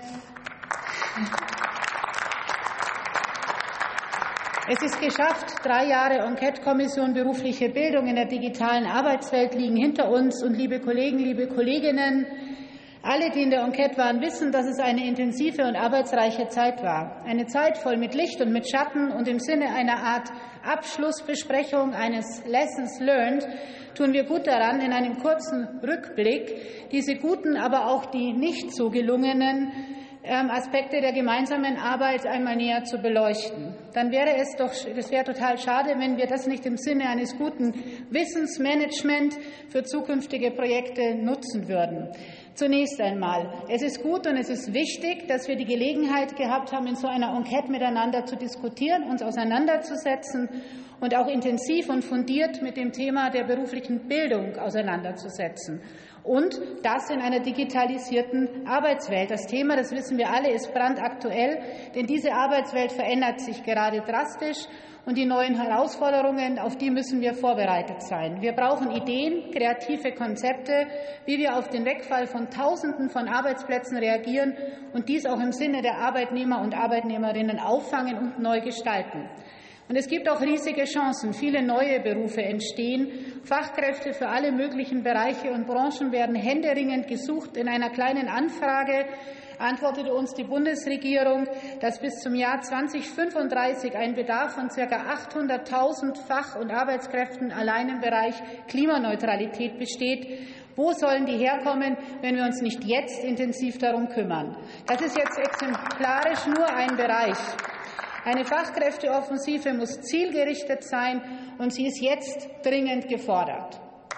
Es ist geschafft. Drei Jahre Enquete-Kommission berufliche Bildung in der digitalen Arbeitswelt liegen hinter uns. Und liebe Kollegen, liebe Kolleginnen, alle, die in der Enquete waren, wissen, dass es eine intensive und arbeitsreiche Zeit war. Eine Zeit voll mit Licht und mit Schatten. Und im Sinne einer Art Abschlussbesprechung, eines Lessons learned, tun wir gut daran, in einem kurzen Rückblick diese guten, aber auch die nicht so gelungenen Aspekte der gemeinsamen Arbeit einmal näher zu beleuchten. Dann wäre es doch, es wäre total schade, wenn wir das nicht im Sinne eines guten Wissensmanagements für zukünftige Projekte nutzen würden. Zunächst einmal, es ist gut und es ist wichtig, dass wir die Gelegenheit gehabt haben, in so einer Enquete miteinander zu diskutieren, uns auseinanderzusetzen und auch intensiv und fundiert mit dem Thema der beruflichen Bildung auseinanderzusetzen. Und das in einer digitalisierten Arbeitswelt. Das Thema, das wissen wir alle, ist brandaktuell, denn diese Arbeitswelt verändert sich gerade drastisch, und die neuen Herausforderungen, auf die müssen wir vorbereitet sein. Wir brauchen Ideen, kreative Konzepte, wie wir auf den Wegfall von Tausenden von Arbeitsplätzen reagieren und dies auch im Sinne der Arbeitnehmer und Arbeitnehmerinnen auffangen und neu gestalten. Und es gibt auch riesige Chancen. Viele neue Berufe entstehen. Fachkräfte für alle möglichen Bereiche und Branchen werden händeringend gesucht. In einer kleinen Anfrage antwortete uns die Bundesregierung, dass bis zum Jahr zweitausendfünfunddreißig ein Bedarf von ca. achthunderttausend Fach- und Arbeitskräften allein im Bereich Klimaneutralität besteht. Wo sollen die herkommen, wenn wir uns nicht jetzt intensiv darum kümmern? Das ist jetzt exemplarisch nur ein Bereich. Eine Fachkräfteoffensive muss zielgerichtet sein, und sie ist jetzt dringend gefordert.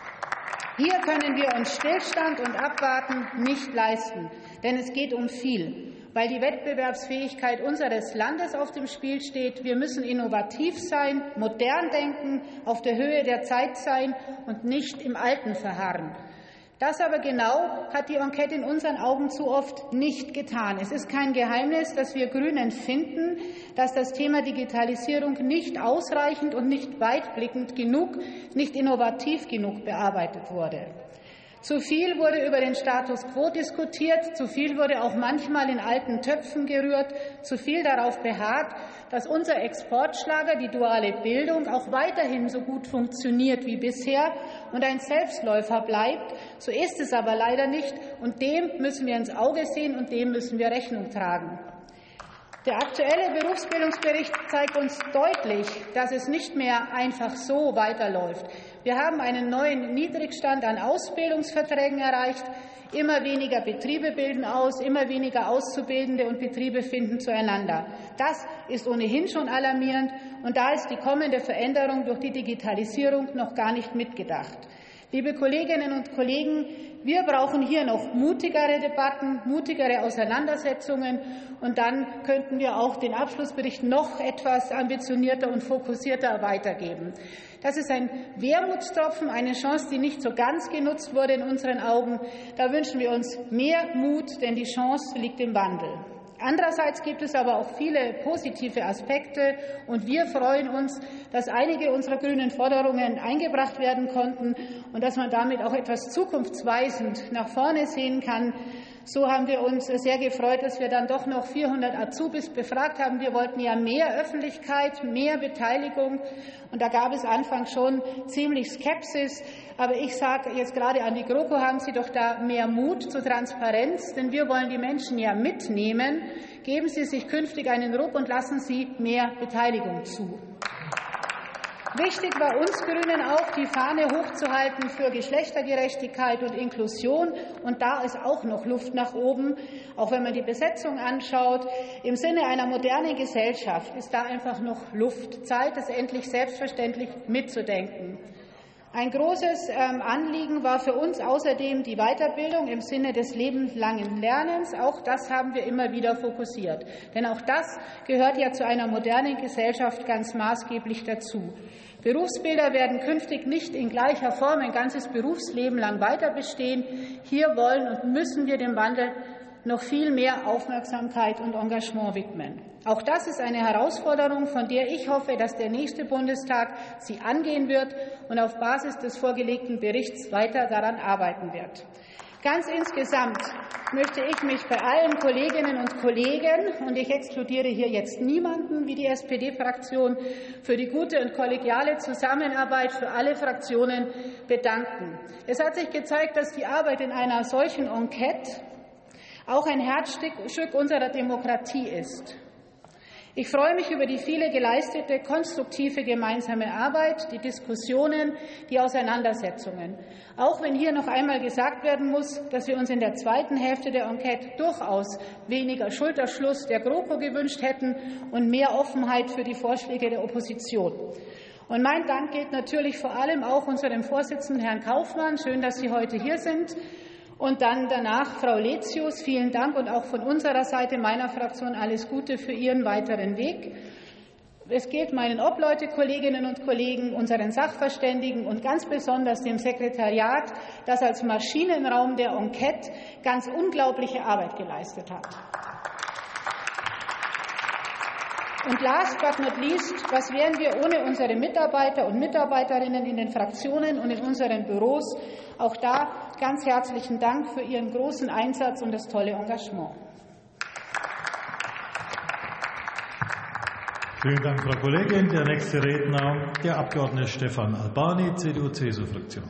Hier können wir uns Stillstand und Abwarten nicht leisten, denn es geht um viel. weil die Wettbewerbsfähigkeit unseres Landes auf dem Spiel steht. Wir müssen innovativ sein, modern denken, auf der Höhe der Zeit sein und nicht im Alten verharren. Das aber genau hat die Enquete in unseren Augen zu oft nicht getan. Es ist kein Geheimnis, dass wir Grünen finden, dass das Thema Digitalisierung nicht ausreichend und nicht weitblickend genug, nicht innovativ genug bearbeitet wurde. Zu viel wurde über den Status quo diskutiert, zu viel wurde auch manchmal in alten Töpfen gerührt, zu viel darauf beharrt, dass unser Exportschlager, die duale Bildung, auch weiterhin so gut funktioniert wie bisher und ein Selbstläufer bleibt. So ist es aber leider nicht, und dem müssen wir ins Auge sehen und dem müssen wir Rechnung tragen. Der aktuelle Berufsbildungsbericht zeigt uns deutlich, dass es nicht mehr einfach so weiterläuft. Wir haben einen neuen Niedrigstand an Ausbildungsverträgen erreicht. Immer weniger Betriebe bilden aus, immer weniger Auszubildende und Betriebe finden zueinander. Das ist ohnehin schon alarmierend, und da ist die kommende Veränderung durch die Digitalisierung noch gar nicht mitgedacht. Liebe Kolleginnen und Kollegen, wir brauchen hier noch mutigere Debatten, mutigere Auseinandersetzungen, und dann könnten wir auch den Abschlussbericht noch etwas ambitionierter und fokussierter weitergeben. Das ist ein Wermutstropfen, eine Chance, die nicht so ganz genutzt wurde in unseren Augen. Da wünschen wir uns mehr Mut, denn die Chance liegt im Wandel. Andererseits gibt es aber auch viele positive Aspekte, und wir freuen uns, dass einige unserer grünen Forderungen eingebracht werden konnten und dass man damit auch etwas zukunftsweisend nach vorne sehen kann. So haben wir uns sehr gefreut, dass wir dann doch noch vierhundert Azubis befragt haben. Wir wollten ja mehr Öffentlichkeit, mehr Beteiligung, und da gab es anfangs schon ziemlich Skepsis. Aber ich sage jetzt gerade an die GroKo, haben Sie doch da mehr Mut zur Transparenz, denn wir wollen die Menschen ja mitnehmen. Geben Sie sich künftig einen Ruck und lassen Sie mehr Beteiligung zu. Wichtig war uns Grünen auch, die Fahne hochzuhalten für Geschlechtergerechtigkeit und Inklusion. Und da ist auch noch Luft nach oben, auch wenn man die Besetzung anschaut. Im Sinne einer modernen Gesellschaft ist da einfach noch Luft. Zeit, es endlich selbstverständlich mitzudenken. Ein großes Anliegen war für uns außerdem die Weiterbildung im Sinne des lebenslangen Lernens. Auch das haben wir immer wieder fokussiert. Denn auch das gehört ja zu einer modernen Gesellschaft ganz maßgeblich dazu. Berufsbilder werden künftig nicht in gleicher Form ein ganzes Berufsleben lang weiter bestehen. Hier wollen und müssen wir dem Wandel noch viel mehr Aufmerksamkeit und Engagement widmen. Auch das ist eine Herausforderung, von der ich hoffe, dass der nächste Bundestag sie angehen wird und auf Basis des vorgelegten Berichts weiter daran arbeiten wird. Ganz insgesamt möchte ich mich bei allen Kolleginnen und Kollegen, und ich exkludiere hier jetzt niemanden wie die S P D-Fraktion, für die gute und kollegiale Zusammenarbeit für alle Fraktionen bedanken. Es hat sich gezeigt, dass die Arbeit in einer solchen Enquete auch ein Herzstück unserer Demokratie ist. Ich freue mich über die viele geleistete, konstruktive gemeinsame Arbeit, die Diskussionen, die Auseinandersetzungen. Auch wenn hier noch einmal gesagt werden muss, dass wir uns in der zweiten Hälfte der Enquete durchaus weniger Schulterschluss der GroKo gewünscht hätten und mehr Offenheit für die Vorschläge der Opposition. Und mein Dank gilt natürlich vor allem auch unserem Vorsitzenden, Herrn Kaufmann. Schön, dass Sie heute hier sind. Und dann danach Frau Letius. Vielen Dank, und auch von unserer Seite, meiner Fraktion, alles Gute für Ihren weiteren Weg. Es gilt meinen Obleute, Kolleginnen und Kollegen, unseren Sachverständigen und ganz besonders dem Sekretariat, das als Maschinenraum der Enquete ganz unglaubliche Arbeit geleistet hat. Und last but not least, was wären wir ohne unsere Mitarbeiter und Mitarbeiterinnen in den Fraktionen und in unseren Büros? Auch da ganz herzlichen Dank für Ihren großen Einsatz und das tolle Engagement. Vielen Dank, Frau Kollegin. Der nächste Redner, der Abgeordnete Stefan Albani, C D U C S U-Fraktion.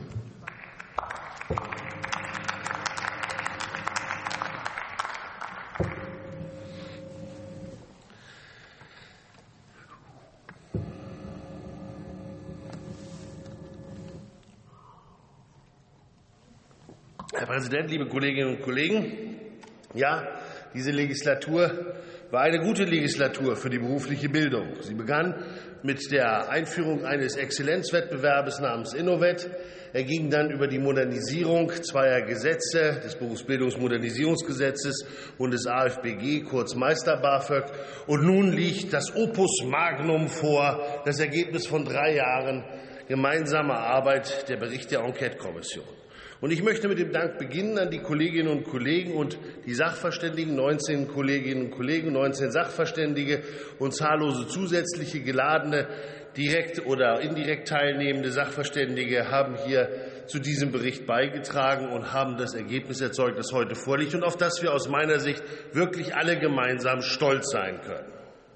Herr Präsident, liebe Kolleginnen und Kollegen! Ja, diese Legislatur war eine gute Legislatur für die berufliche Bildung. Sie begann mit der Einführung eines Exzellenzwettbewerbes namens Innovet. Er ging dann über die Modernisierung zweier Gesetze, des Berufsbildungsmodernisierungsgesetzes und des A F B G, kurz Meister-BAföG. Und nun liegt das Opus Magnum vor, das Ergebnis von drei Jahren gemeinsamer Arbeit, der Bericht der Enquete-Kommission. Und ich möchte mit dem Dank beginnen an die Kolleginnen und Kollegen und die Sachverständigen, neunzehn Kolleginnen und Kollegen, neunzehn Sachverständige und zahllose zusätzliche geladene, direkt oder indirekt teilnehmende Sachverständige haben hier zu diesem Bericht beigetragen und haben das Ergebnis erzeugt, das heute vorliegt und auf das wir aus meiner Sicht wirklich alle gemeinsam stolz sein können.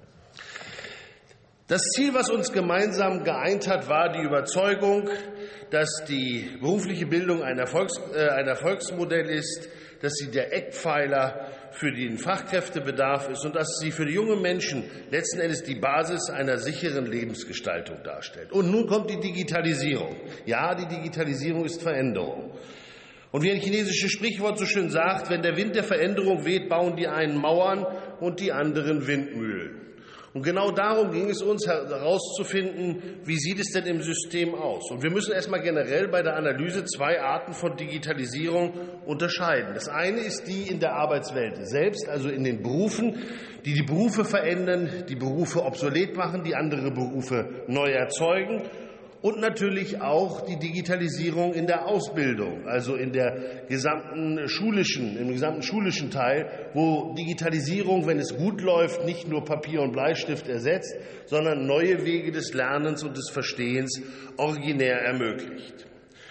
Das Ziel, was uns gemeinsam geeint hat, war die Überzeugung, dass die berufliche Bildung ein, Erfolgs-, äh, ein Erfolgsmodell ist, dass sie der Eckpfeiler für den Fachkräftebedarf ist und dass sie für die jungen Menschen letzten Endes die Basis einer sicheren Lebensgestaltung darstellt. Und nun kommt die Digitalisierung. Ja, die Digitalisierung ist Veränderung. Und wie ein chinesisches Sprichwort so schön sagt, wenn der Wind der Veränderung weht, bauen die einen Mauern und die anderen Windmühlen. Und genau darum ging es uns herauszufinden, wie sieht es denn im System aus. Und wir müssen erst mal generell bei der Analyse zwei Arten von Digitalisierung unterscheiden. Das eine ist die in der Arbeitswelt selbst, also in den Berufen, die die Berufe verändern, die Berufe obsolet machen, die andere Berufe neu erzeugen. Und natürlich auch die Digitalisierung in der Ausbildung, also in der gesamten schulischen, im gesamten schulischen Teil, wo Digitalisierung, wenn es gut läuft, nicht nur Papier und Bleistift ersetzt, sondern neue Wege des Lernens und des Verstehens originär ermöglicht.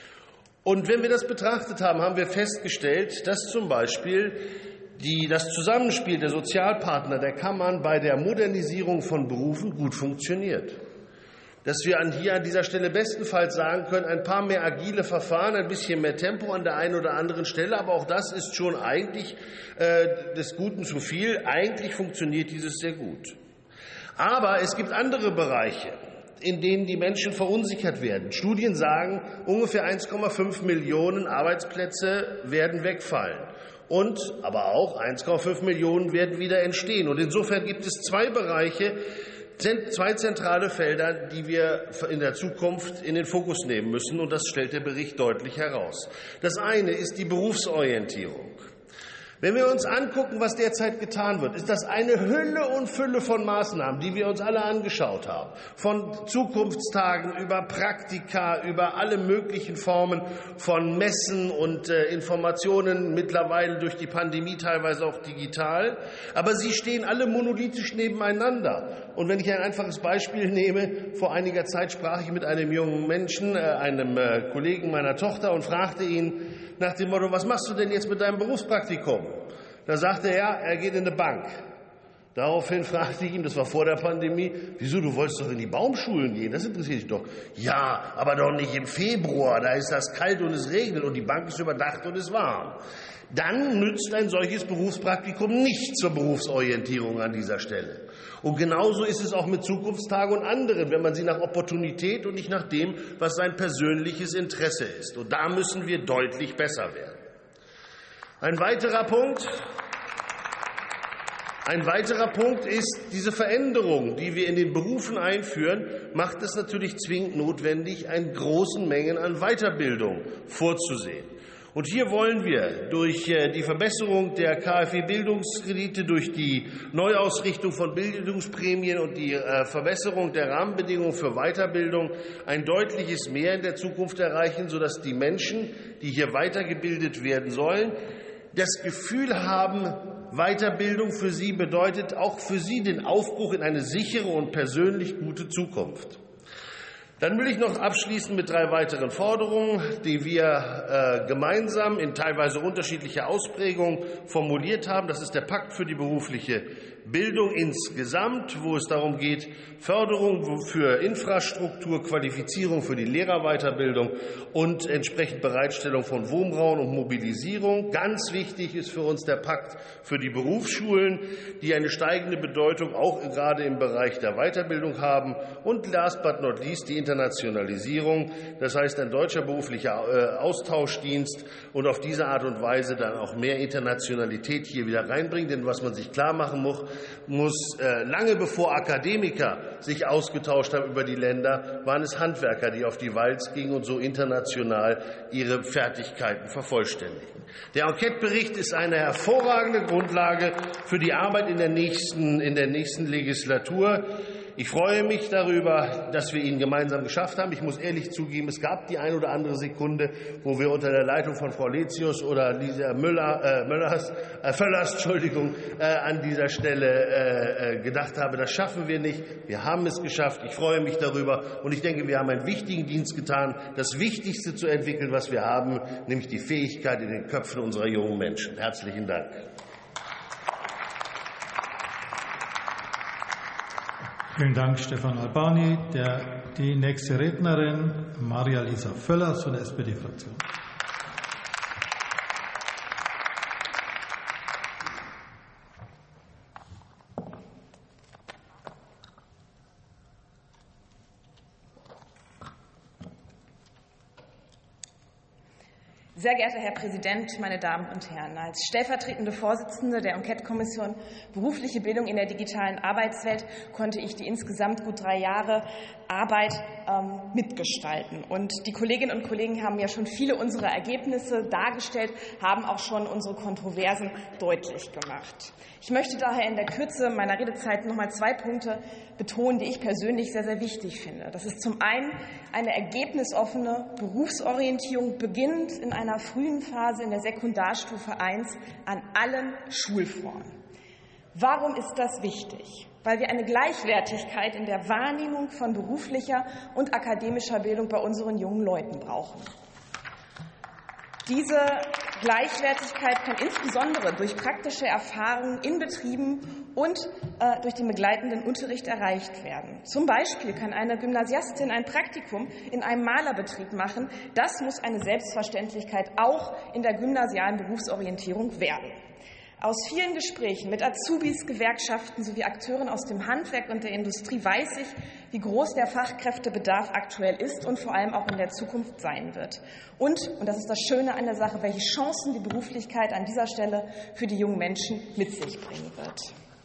Und wenn wir das betrachtet haben, haben wir festgestellt, dass zum Beispiel die, das Zusammenspiel der Sozialpartner der Kammern bei der Modernisierung von Berufen gut funktioniert. Dass wir an hier an dieser Stelle bestenfalls sagen können, ein paar mehr agile Verfahren, ein bisschen mehr Tempo an der einen oder anderen Stelle, aber auch das ist schon eigentlich äh, des Guten zu viel. Eigentlich funktioniert dieses sehr gut. Aber es gibt andere Bereiche, in denen die Menschen verunsichert werden. Studien sagen, ungefähr eins Komma fünf Millionen Arbeitsplätze werden wegfallen. Und aber auch eins Komma fünf Millionen werden wieder entstehen. Und insofern gibt es zwei Bereiche, Zwei zentrale Felder, die wir in der Zukunft in den Fokus nehmen müssen, und das stellt der Bericht deutlich heraus. Das eine ist die Berufsorientierung. Wenn wir uns angucken, was derzeit getan wird, ist das eine Hülle und Fülle von Maßnahmen, die wir uns alle angeschaut haben. Von Zukunftstagen über Praktika, über alle möglichen Formen von Messen und äh, Informationen, mittlerweile durch die Pandemie teilweise auch digital. Aber sie stehen alle monolithisch nebeneinander. Und wenn ich ein einfaches Beispiel nehme, vor einiger Zeit sprach ich mit einem jungen Menschen, äh, einem äh, Kollegen meiner Tochter, und fragte ihn nach dem Motto, was machst du denn jetzt mit deinem Berufspraktikum? Da sagte er, er geht in eine Bank. Daraufhin fragte ich ihn, das war vor der Pandemie, wieso, du wolltest doch in die Baumschulen gehen, das interessiert dich doch. Ja, aber doch nicht im Februar, da ist das kalt und es regnet und die Bank ist überdacht und es warm. Dann nützt ein solches Berufspraktikum nicht zur Berufsorientierung an dieser Stelle. Und genauso ist es auch mit Zukunftstagen und anderen, wenn man sie nach Opportunität und nicht nach dem, was sein persönliches Interesse ist. Und da müssen wir deutlich besser werden. Ein weiterer Punkt, ein weiterer Punkt ist diese Veränderung, die wir in den Berufen einführen, macht es natürlich zwingend notwendig, einen großen Mengen an Weiterbildung vorzusehen. Und hier wollen wir durch die Verbesserung der K f W-Bildungskredite, durch die Neuausrichtung von Bildungsprämien und die Verbesserung der Rahmenbedingungen für Weiterbildung ein deutliches Mehr in der Zukunft erreichen, sodass die Menschen, die hier weitergebildet werden sollen, das Gefühl haben, Weiterbildung für sie bedeutet auch für sie den Aufbruch in eine sichere und persönlich gute Zukunft. Dann will ich noch abschließen mit drei weiteren Forderungen, die wir äh, gemeinsam in teilweise unterschiedlicher Ausprägung formuliert haben. Das ist der Pakt für die berufliche Bildung insgesamt, wo es darum geht, Förderung für Infrastruktur, Qualifizierung für die Lehrerweiterbildung und entsprechend Bereitstellung von Wohnraum und Mobilisierung. Ganz wichtig ist für uns der Pakt für die Berufsschulen, die eine steigende Bedeutung auch gerade im Bereich der Weiterbildung haben. Und last but not least die Internationalisierung, das heißt ein deutscher beruflicher Austauschdienst und auf diese Art und Weise dann auch mehr Internationalität hier wieder reinbringen. Denn was man sich klar machen muss, muss äh, lange bevor Akademiker sich ausgetauscht haben über die Länder, waren es Handwerker, die auf die Walz gingen und so international ihre Fertigkeiten vervollständigen. Der Enquete-Bericht ist eine hervorragende Grundlage für die Arbeit in der nächsten, in der nächsten Legislatur. Ich freue mich darüber, dass wir ihn gemeinsam geschafft haben. Ich muss ehrlich zugeben, es gab die ein oder andere Sekunde, wo wir unter der Leitung von Frau Letius oder Lisa Müller, äh, Müllers, äh, Völlers, Entschuldigung, äh, an dieser Stelle äh, gedacht haben, das schaffen wir nicht. Wir haben es geschafft. Ich freue mich darüber. Und ich denke, wir haben einen wichtigen Dienst getan, das Wichtigste zu entwickeln, was wir haben, nämlich die Fähigkeit in den Köpfen unserer jungen Menschen. Herzlichen Dank. Vielen Dank, Stefan Albani. Der, die nächste Rednerin, Maria-Lisa Völlers von der S P D-Fraktion. Sehr geehrter Herr Präsident, meine Damen und Herren! Als stellvertretende Vorsitzende der Enquete-Kommission Berufliche Bildung in der digitalen Arbeitswelt konnte ich die insgesamt gut drei Jahre Arbeit ähm, mitgestalten. Und die Kolleginnen und Kollegen haben ja schon viele unserer Ergebnisse dargestellt, haben auch schon unsere Kontroversen deutlich gemacht. Ich möchte daher in der Kürze meiner Redezeit noch mal zwei Punkte betonen, die ich persönlich sehr, sehr wichtig finde. Das ist zum einen eine ergebnisoffene Berufsorientierung, beginnend in einer frühen Phase in der Sekundarstufe eins an allen Schulformen. Warum ist das wichtig? Weil wir eine Gleichwertigkeit in der Wahrnehmung von beruflicher und akademischer Bildung bei unseren jungen Leuten brauchen. Diese Gleichwertigkeit kann insbesondere durch praktische Erfahrungen in Betrieben und äh, durch den begleitenden Unterricht erreicht werden. Zum Beispiel kann eine Gymnasiastin ein Praktikum in einem Malerbetrieb machen. Das muss eine Selbstverständlichkeit auch in der gymnasialen Berufsorientierung werden. Aus vielen Gesprächen mit Azubis, Gewerkschaften sowie Akteuren aus dem Handwerk und der Industrie weiß ich, wie groß der Fachkräftebedarf aktuell ist und vor allem auch in der Zukunft sein wird. Und, und das ist das Schöne an der Sache, welche Chancen die Beruflichkeit an dieser Stelle für die jungen Menschen mit sich bringen wird.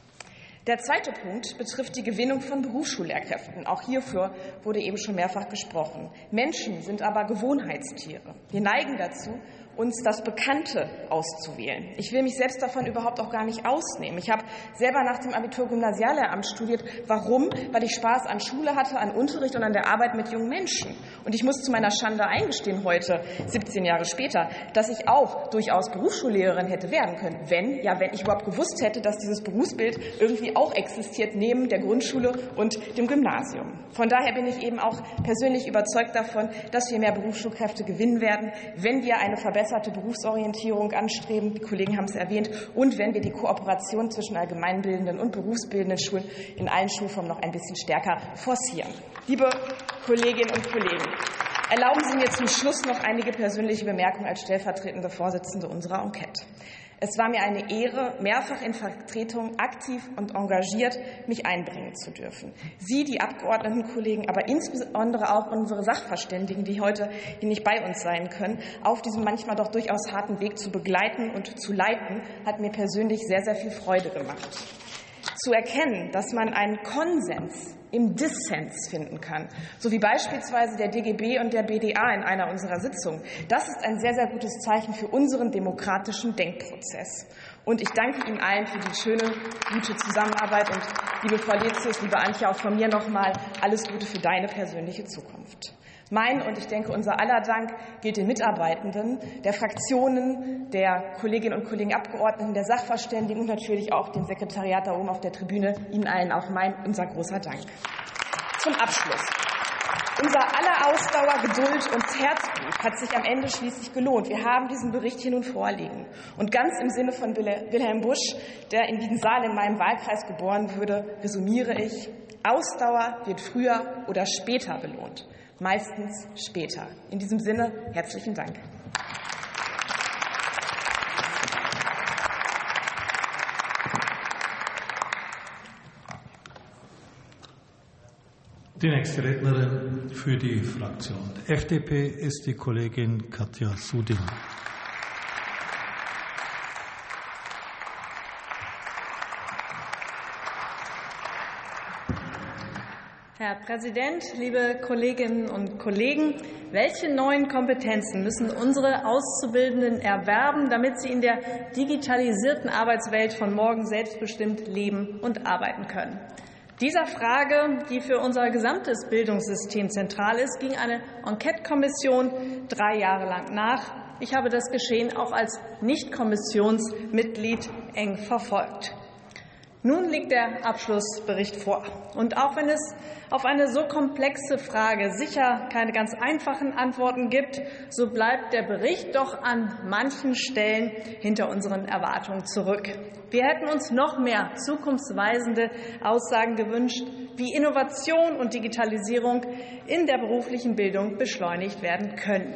Der zweite Punkt betrifft die Gewinnung von Berufsschullehrkräften. Auch hierfür wurde eben schon mehrfach gesprochen. Menschen sind aber Gewohnheitstiere. Wir neigen dazu, uns das Bekannte auszuwählen. Ich will mich selbst davon überhaupt auch gar nicht ausnehmen. Ich habe selber nach dem Abitur Gymnasiallehramt studiert. Warum? Weil ich Spaß an Schule hatte, an Unterricht und an der Arbeit mit jungen Menschen. Und ich muss zu meiner Schande eingestehen heute, siebzehn Jahre später, dass ich auch durchaus Berufsschullehrerin hätte werden können, wenn, ja, wenn ich überhaupt gewusst hätte, dass dieses Berufsbild irgendwie auch existiert neben der Grundschule und dem Gymnasium. Von daher bin ich eben auch persönlich überzeugt davon, dass wir mehr Berufsschulkräfte gewinnen werden, wenn wir eine Verbesserung verbesserte Berufsorientierung anstreben, die Kollegen haben es erwähnt, und wenn wir die Kooperation zwischen allgemeinbildenden und berufsbildenden Schulen in allen Schulformen noch ein bisschen stärker forcieren. Liebe Kolleginnen und Kollegen, erlauben Sie mir zum Schluss noch einige persönliche Bemerkungen als stellvertretende Vorsitzende unserer Enquete. Es war mir eine Ehre, mehrfach in Vertretung aktiv und engagiert mich einbringen zu dürfen. Sie, die Abgeordnetenkollegen, aber insbesondere auch unsere Sachverständigen, die heute hier nicht bei uns sein können, auf diesem manchmal doch durchaus harten Weg zu begleiten und zu leiten, hat mir persönlich sehr, sehr viel Freude gemacht. Zu erkennen, dass man einen Konsens im Dissens finden kann, so wie beispielsweise der D G B und der B D A in einer unserer Sitzungen. Das ist ein sehr, sehr gutes Zeichen für unseren demokratischen Denkprozess. Und ich danke Ihnen allen für die schöne, gute Zusammenarbeit. Und liebe Frau Letius, liebe Antje, auch von mir nochmal alles Gute für deine persönliche Zukunft. Mein und ich denke unser aller Dank gilt den Mitarbeitenden, der Fraktionen, der Kolleginnen und Kollegen Abgeordneten, der Sachverständigen und natürlich auch dem Sekretariat da oben auf der Tribüne. Ihnen allen auch mein, unser großer Dank. Zum Abschluss. Unser aller Ausdauer, Geduld und Herzblut hat sich am Ende schließlich gelohnt. Wir haben diesen Bericht hier nun vorliegen. Und ganz im Sinne von Wilhelm Busch, der in Wiedensaal in meinem Wahlkreis geboren wurde, resümiere ich: Ausdauer wird früher oder später belohnt. Meistens später. In diesem Sinne herzlichen Dank. Die nächste Rednerin für die Fraktion der F D P ist die Kollegin Katja Suding. Herr Präsident, liebe Kolleginnen und Kollegen! Welche neuen Kompetenzen müssen unsere Auszubildenden erwerben, damit sie in der digitalisierten Arbeitswelt von morgen selbstbestimmt leben und arbeiten können? Dieser Frage, die für unser gesamtes Bildungssystem zentral ist, ging eine Enquete-Kommission drei Jahre lang nach. Ich habe das Geschehen auch als Nicht-Kommissionsmitglied eng verfolgt. Nun liegt der Abschlussbericht vor. Und auch wenn es auf eine so komplexe Frage sicher keine ganz einfachen Antworten gibt, so bleibt der Bericht doch an manchen Stellen hinter unseren Erwartungen zurück. Wir hätten uns noch mehr zukunftsweisende Aussagen gewünscht, wie Innovation und Digitalisierung in der beruflichen Bildung beschleunigt werden können.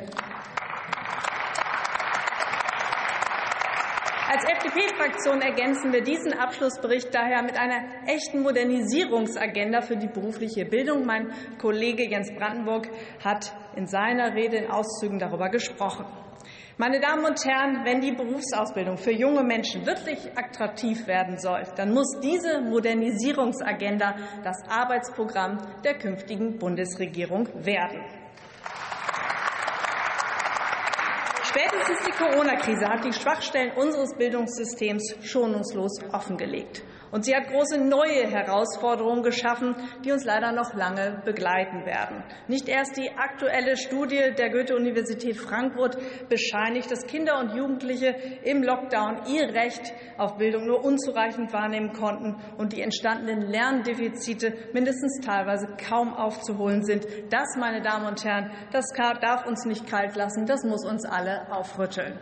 Als F D P-Fraktion ergänzen wir diesen Abschlussbericht daher mit einer echten Modernisierungsagenda für die berufliche Bildung. Mein Kollege Jens Brandenburg hat in seiner Rede in Auszügen darüber gesprochen. Meine Damen und Herren, wenn die Berufsausbildung für junge Menschen wirklich attraktiv werden soll, dann muss diese Modernisierungsagenda das Arbeitsprogramm der künftigen Bundesregierung werden. Spätestens die Corona-Krise hat die Schwachstellen unseres Bildungssystems schonungslos offengelegt. Und sie hat große neue Herausforderungen geschaffen, die uns leider noch lange begleiten werden. Nicht erst die aktuelle Studie der Goethe-Universität Frankfurt bescheinigt, dass Kinder und Jugendliche im Lockdown ihr Recht auf Bildung nur unzureichend wahrnehmen konnten und die entstandenen Lerndefizite mindestens teilweise kaum aufzuholen sind. Das, meine Damen und Herren, das darf uns nicht kalt lassen, das muss uns alle aufrütteln.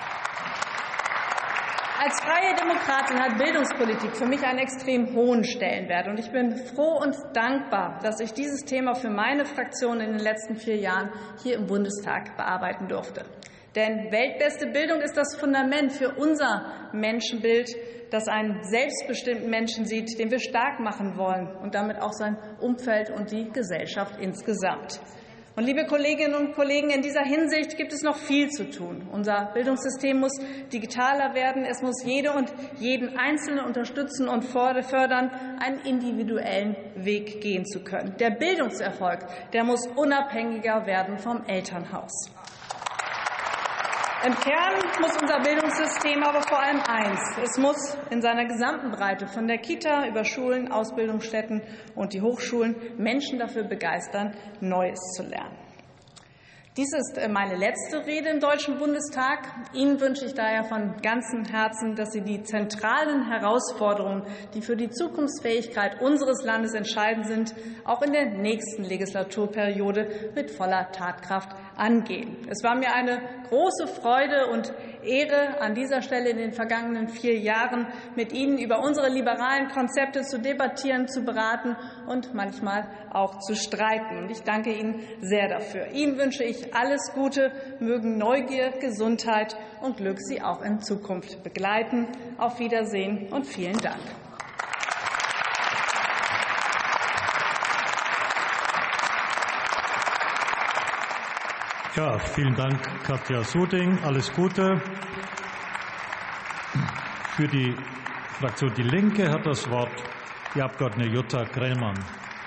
Als freie Demokratin hat Bildungspolitik für mich einen extrem hohen Stellenwert. Und ich bin froh und dankbar, dass ich dieses Thema für meine Fraktion in den letzten vier Jahren hier im Bundestag bearbeiten durfte. Denn weltbeste Bildung ist das Fundament für unser Menschenbild, das einen selbstbestimmten Menschen sieht, den wir stark machen wollen und damit auch sein Umfeld und die Gesellschaft insgesamt. Und liebe Kolleginnen und Kollegen, in dieser Hinsicht gibt es noch viel zu tun. Unser Bildungssystem muss digitaler werden. Es muss jede und jeden Einzelnen unterstützen und fördern, einen individuellen Weg gehen zu können. Der Bildungserfolg, der muss unabhängiger werden vom Elternhaus. Im Kern muss unser Bildungssystem aber vor allem eins: Es muss in seiner gesamten Breite von der Kita über Schulen, Ausbildungsstätten und die Hochschulen Menschen dafür begeistern, Neues zu lernen. Dies ist meine letzte Rede im Deutschen Bundestag. Ihnen wünsche ich daher von ganzem Herzen, dass Sie die zentralen Herausforderungen, die für die Zukunftsfähigkeit unseres Landes entscheidend sind, auch in der nächsten Legislaturperiode mit voller Tatkraft angehen. Es war mir eine große Freude und Ehre, an dieser Stelle in den vergangenen vier Jahren mit Ihnen über unsere liberalen Konzepte zu debattieren, zu beraten und manchmal auch zu streiten. Und ich danke Ihnen sehr dafür. Ihnen wünsche ich alles Gute, mögen Neugier, Gesundheit und Glück Sie auch in Zukunft begleiten. Auf Wiedersehen und vielen Dank. Ja, vielen Dank, Katja Suding. Alles Gute. Für die Fraktion Die Linke hat das Wort die Abgeordnete Jutta Grellmann.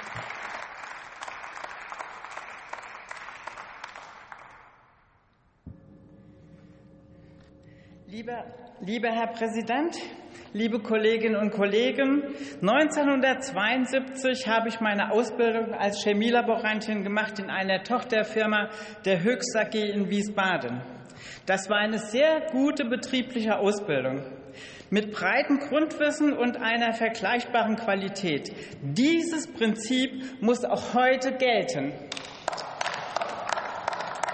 Lieber, lieber Herr Präsident, liebe Kolleginnen und Kollegen! neunzehnhundertzweiundsiebzig habe ich meine Ausbildung als Chemielaborantin gemacht in einer Tochterfirma der Höchst A G in Wiesbaden. Das war eine sehr gute betriebliche Ausbildung mit breitem Grundwissen und einer vergleichbaren Qualität. Dieses Prinzip muss auch heute gelten.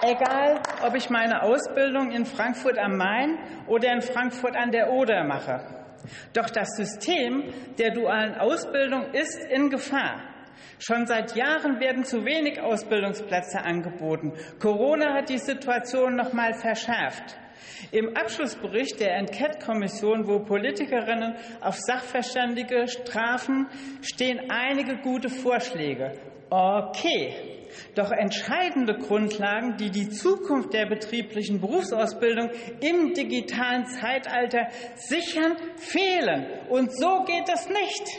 egal ob ich meine Ausbildung in Frankfurt am Main oder in Frankfurt an der Oder mache. Doch das System der dualen Ausbildung ist in Gefahr. Schon seit Jahren werden zu wenig Ausbildungsplätze angeboten. Corona hat die Situation noch mal verschärft. Im Abschlussbericht der Enquete-Kommission, wo Politikerinnen auf Sachverständige strafen, stehen einige gute Vorschläge. Okay, doch entscheidende Grundlagen, die die Zukunft der betrieblichen Berufsausbildung im digitalen Zeitalter sichern, fehlen. Und so geht es nicht.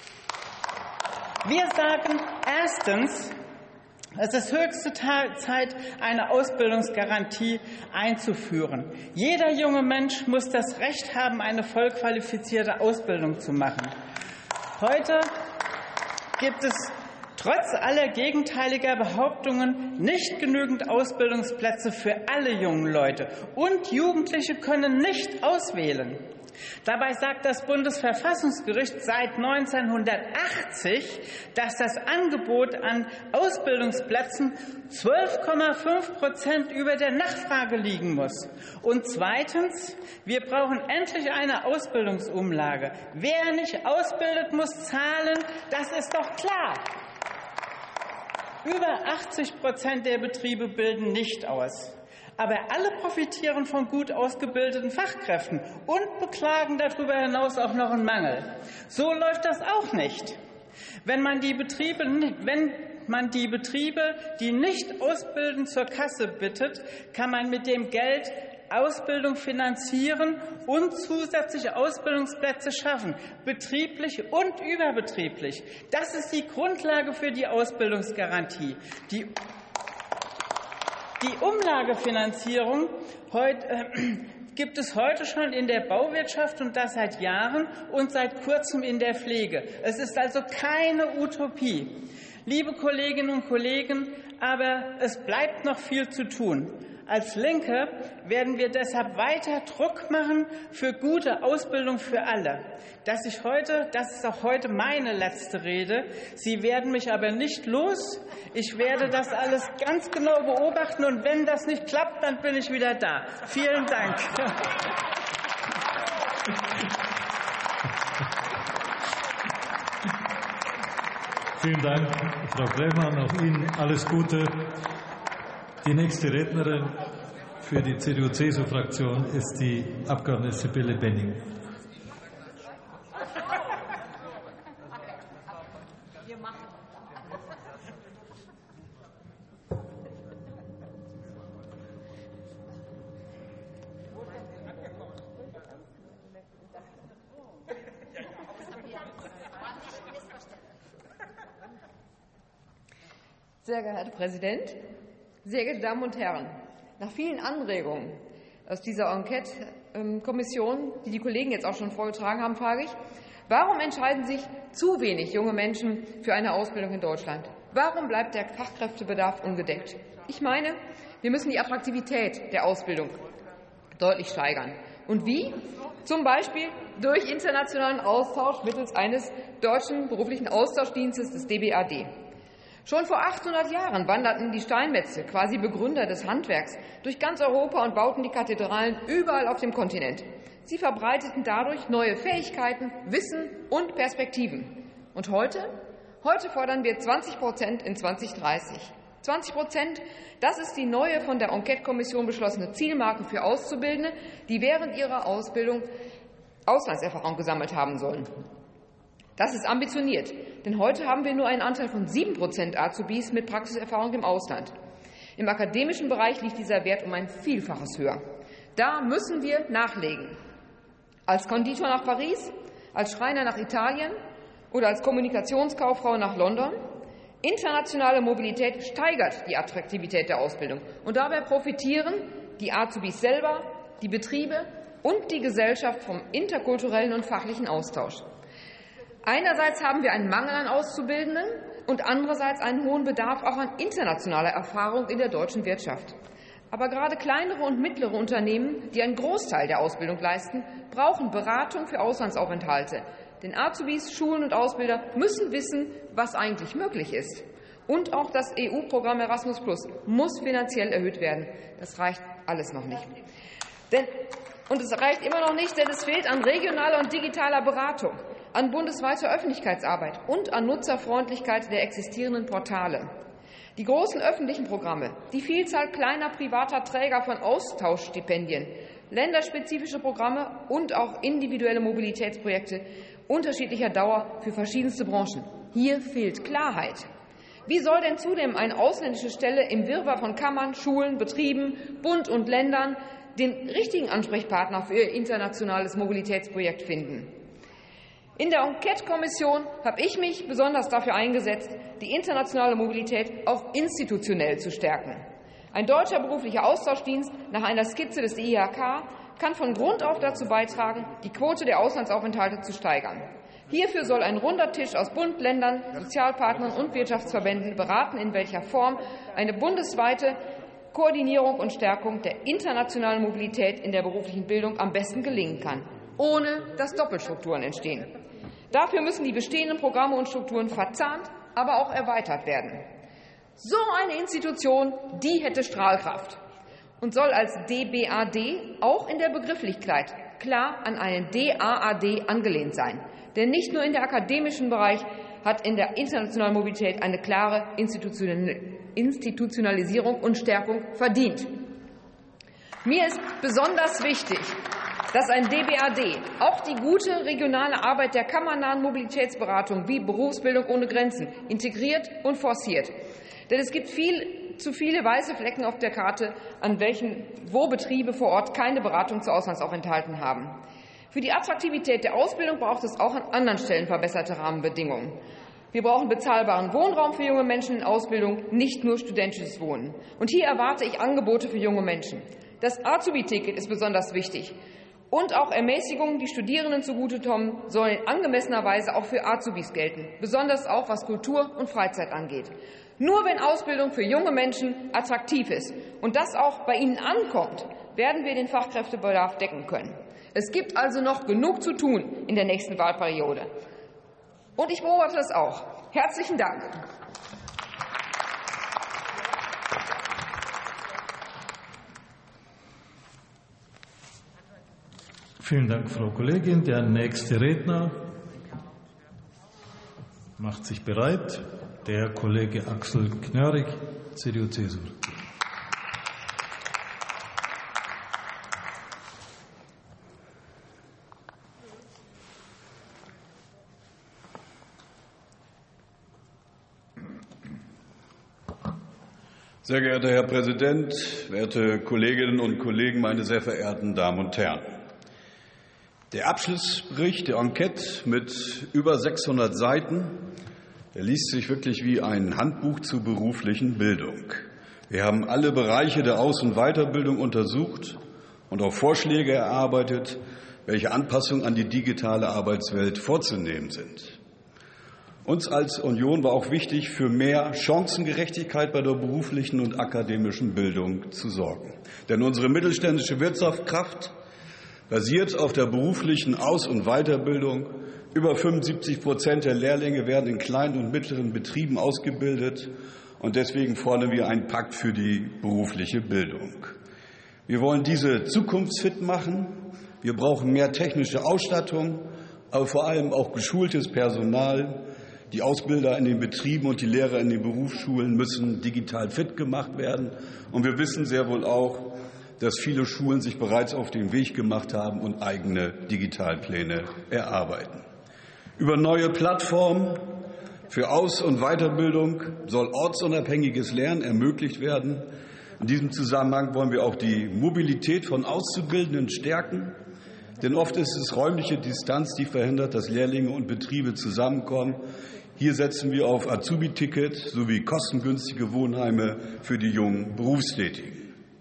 Wir sagen erstens, es ist höchste Zeit, eine Ausbildungsgarantie einzuführen. Jeder junge Mensch muss das Recht haben, eine vollqualifizierte Ausbildung zu machen. Heute gibt es trotz aller gegenteiliger Behauptungen nicht genügend Ausbildungsplätze für alle jungen Leute. Und Jugendliche können nicht auswählen. Dabei sagt das Bundesverfassungsgericht seit neunzehnhundertachtzig, dass das Angebot an Ausbildungsplätzen zwölf Komma fünf Prozent über der Nachfrage liegen muss. Und zweitens, wir brauchen endlich eine Ausbildungsumlage. Wer nicht ausbildet, muss zahlen, das ist doch klar. Über achtzig Prozent der Betriebe bilden nicht aus. Aber alle profitieren von gut ausgebildeten Fachkräften und beklagen darüber hinaus auch noch einen Mangel. So läuft das auch nicht. Wenn man die Betriebe, wenn man die Betriebe, die nicht ausbilden, zur Kasse bittet, kann man mit dem Geld Ausbildung finanzieren und zusätzliche Ausbildungsplätze schaffen, betrieblich und überbetrieblich. Das ist die Grundlage für die Ausbildungsgarantie. Die Die Umlagefinanzierung heute, äh, gibt es heute schon in der Bauwirtschaft und das seit Jahren und seit kurzem in der Pflege. Es ist also keine Utopie. Liebe Kolleginnen und Kollegen, aber es bleibt noch viel zu tun. Als Linke werden wir deshalb weiter Druck machen für gute Ausbildung für alle. Dass ich heute, das ist auch heute meine letzte Rede. Sie werden mich aber nicht los. Ich werde das alles ganz genau beobachten und wenn das nicht klappt, dann bin ich wieder da. Vielen Dank. Vielen Dank, Frau Breymann. Auch Ihnen alles Gute. Die nächste Rednerin für die C D U C S U-Fraktion ist die Abgeordnete Sibylle Benning. Sehr geehrter Herr Präsident, sehr geehrte Damen und Herren! Nach vielen Anregungen aus dieser Enquete-Kommission, die die Kollegen jetzt auch schon vorgetragen haben, frage ich, warum entscheiden sich zu wenig junge Menschen für eine Ausbildung in Deutschland? Warum bleibt der Fachkräftebedarf ungedeckt? Ich meine, wir müssen die Attraktivität der Ausbildung deutlich steigern. Und wie? Zum Beispiel durch internationalen Austausch mittels eines deutschen beruflichen Austauschdienstes des D B A D. Schon vor achthundert Jahren wanderten die Steinmetze, quasi Begründer des Handwerks, durch ganz Europa und bauten die Kathedralen überall auf dem Kontinent. Sie verbreiteten dadurch neue Fähigkeiten, Wissen und Perspektiven. Und heute? Heute fordern wir zwanzig Prozent in zweitausenddreißig. zwanzig Prozent, das ist die neue von der Enquete-Kommission beschlossene Zielmarke für Auszubildende, die während ihrer Ausbildung Auslandserfahrung gesammelt haben sollen. Das ist ambitioniert, denn heute haben wir nur einen Anteil von sieben Prozent Azubis mit Praxiserfahrung im Ausland. Im akademischen Bereich liegt dieser Wert um ein Vielfaches höher. Da müssen wir nachlegen. Als Konditor nach Paris, als Schreiner nach Italien oder als Kommunikationskauffrau nach London. Internationale Mobilität steigert die Attraktivität der Ausbildung. Und dabei profitieren die Azubis selber, die Betriebe und die Gesellschaft vom interkulturellen und fachlichen Austausch. Einerseits haben wir einen Mangel an Auszubildenden und andererseits einen hohen Bedarf auch an internationaler Erfahrung in der deutschen Wirtschaft. Aber gerade kleinere und mittlere Unternehmen, die einen Großteil der Ausbildung leisten, brauchen Beratung für Auslandsaufenthalte. Denn Azubis, Schulen und Ausbilder müssen wissen, was eigentlich möglich ist. Und auch das E U-Programm Erasmus Plus muss finanziell erhöht werden. Das reicht alles noch nicht. Denn, und es reicht immer noch nicht, denn es fehlt an regionaler und digitaler Beratung, an bundesweiter Öffentlichkeitsarbeit und an Nutzerfreundlichkeit der existierenden Portale. Die großen öffentlichen Programme, die Vielzahl kleiner privater Träger von Austauschstipendien, länderspezifische Programme und auch individuelle Mobilitätsprojekte unterschiedlicher Dauer für verschiedenste Branchen. Hier fehlt Klarheit. Wie soll denn zudem eine ausländische Stelle im Wirrwarr von Kammern, Schulen, Betrieben, Bund und Ländern den richtigen Ansprechpartner für ihr internationales Mobilitätsprojekt finden? In der Enquete-Kommission habe ich mich besonders dafür eingesetzt, die internationale Mobilität auch institutionell zu stärken. Ein deutscher beruflicher Austauschdienst nach einer Skizze des I H K kann von Grund auf dazu beitragen, die Quote der Auslandsaufenthalte zu steigern. Hierfür soll ein runder Tisch aus Bund, Ländern, Sozialpartnern und Wirtschaftsverbänden beraten, in welcher Form eine bundesweite Koordinierung und Stärkung der internationalen Mobilität in der beruflichen Bildung am besten gelingen kann, ohne dass Doppelstrukturen entstehen. Dafür müssen die bestehenden Programme und Strukturen verzahnt, aber auch erweitert werden. So eine Institution, die hätte Strahlkraft und soll als D B A D auch in der Begrifflichkeit klar an einen D A A D angelehnt sein. Denn nicht nur in der akademischen Bereich hat in der internationalen Mobilität eine klare Institutionalisierung und Stärkung verdient. Mir ist besonders wichtig, dass ein D B A D auch die gute regionale Arbeit der kammernahen Mobilitätsberatung wie Berufsbildung ohne Grenzen integriert und forciert. Denn es gibt viel, zu viele weiße Flecken auf der Karte, an welchen, wo Betriebe vor Ort keine Beratung zu Auslandsaufenthalten haben. Für die Attraktivität der Ausbildung braucht es auch an anderen Stellen verbesserte Rahmenbedingungen. Wir brauchen bezahlbaren Wohnraum für junge Menschen in Ausbildung, nicht nur studentisches Wohnen. Und hier erwarte ich Angebote für junge Menschen. Das Azubi-Ticket ist besonders wichtig. Und auch Ermäßigungen, die Studierenden zugutekommen, sollen in angemessener Weise auch für Azubis gelten, besonders auch was Kultur und Freizeit angeht. Nur wenn Ausbildung für junge Menschen attraktiv ist und das auch bei ihnen ankommt, werden wir den Fachkräftebedarf decken können. Es gibt also noch genug zu tun in der nächsten Wahlperiode. Und ich beobachte das auch. Herzlichen Dank. Vielen Dank, Frau Kollegin. Der nächste Redner macht sich bereit. Der Kollege Axel Knörrig, C D U C S U. Sehr geehrter Herr Präsident, werte Kolleginnen und Kollegen, meine sehr verehrten Damen und Herren! Der Abschlussbericht der Enquete mit über sechshundert Seiten, der liest sich wirklich wie ein Handbuch zur beruflichen Bildung. Wir haben alle Bereiche der Aus- und Weiterbildung untersucht und auch Vorschläge erarbeitet, welche Anpassungen an die digitale Arbeitswelt vorzunehmen sind. Uns als Union war auch wichtig, für mehr Chancengerechtigkeit bei der beruflichen und akademischen Bildung zu sorgen. Denn unsere mittelständische Wirtschaftskraft basiert auf der beruflichen Aus- und Weiterbildung. Über fünfundsiebzig Prozent der Lehrlinge werden in kleinen und mittleren Betrieben ausgebildet. Und deswegen fordern wir einen Pakt für die berufliche Bildung. Wir wollen diese zukunftsfit machen. Wir brauchen mehr technische Ausstattung, aber vor allem auch geschultes Personal. Die Ausbilder in den Betrieben und die Lehrer in den Berufsschulen müssen digital fit gemacht werden. Und wir wissen sehr wohl auch, dass viele Schulen sich bereits auf den Weg gemacht haben und eigene Digitalpläne erarbeiten. Über neue Plattformen für Aus- und Weiterbildung soll ortsunabhängiges Lernen ermöglicht werden. In diesem Zusammenhang wollen wir auch die Mobilität von Auszubildenden stärken. Denn oft ist es räumliche Distanz, die verhindert, dass Lehrlinge und Betriebe zusammenkommen. Hier setzen wir auf Azubi-Ticket sowie kostengünstige Wohnheime für die jungen Berufstätigen.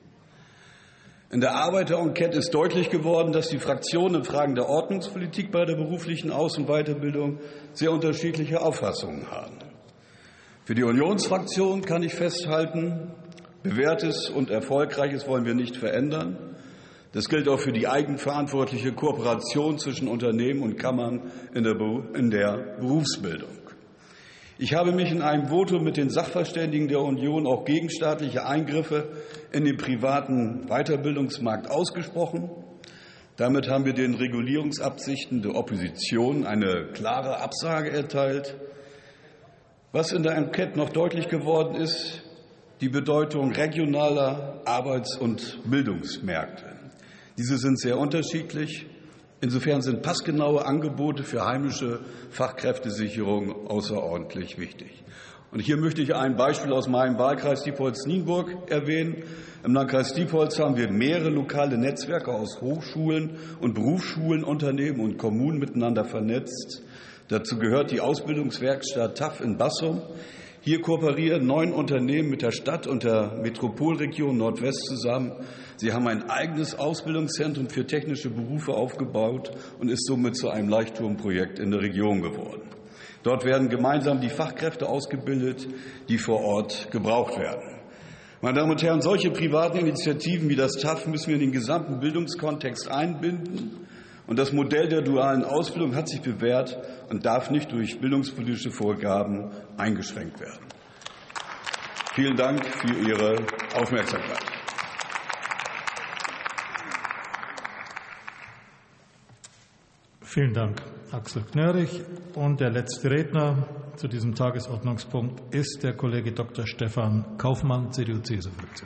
In der Arbeit der Enquete ist deutlich geworden, dass die Fraktionen in Fragen der Ordnungspolitik bei der beruflichen Aus- und Weiterbildung sehr unterschiedliche Auffassungen haben. Für die Unionsfraktion kann ich festhalten, Bewährtes und Erfolgreiches wollen wir nicht verändern. Das gilt auch für die eigenverantwortliche Kooperation zwischen Unternehmen und Kammern in der, in der Berufsbildung. Ich habe mich in einem Votum mit den Sachverständigen der Union auch gegen staatliche Eingriffe in den privaten Weiterbildungsmarkt ausgesprochen. Damit haben wir den Regulierungsabsichten der Opposition eine klare Absage erteilt. Was in der Enquete noch deutlich geworden ist, die Bedeutung regionaler Arbeits- und Bildungsmärkte. Diese sind sehr unterschiedlich. Insofern sind passgenaue Angebote für heimische Fachkräftesicherung außerordentlich wichtig. Und hier möchte ich ein Beispiel aus meinem Wahlkreis Diepholz-Nienburg erwähnen. Im Landkreis Diepholz haben wir mehrere lokale Netzwerke aus Hochschulen und Berufsschulen, Unternehmen und Kommunen miteinander vernetzt. Dazu gehört die Ausbildungswerkstatt T A F in Bassum. Hier kooperieren neun Unternehmen mit der Stadt und der Metropolregion Nordwest zusammen. Sie haben ein eigenes Ausbildungszentrum für technische Berufe aufgebaut und ist somit zu einem Leuchtturmprojekt in der Region geworden. Dort werden gemeinsam die Fachkräfte ausgebildet, die vor Ort gebraucht werden. Meine Damen und Herren, solche privaten Initiativen wie das T A F müssen wir in den gesamten Bildungskontext einbinden. Und das Modell der dualen Ausbildung hat sich bewährt und darf nicht durch bildungspolitische Vorgaben eingeschränkt werden. Vielen Dank für Ihre Aufmerksamkeit. Vielen Dank, Axel Knörrich. Und der letzte Redner zu diesem Tagesordnungspunkt ist der Kollege Doktor Stefan Kaufmann, C D U-C S U-Fraktion.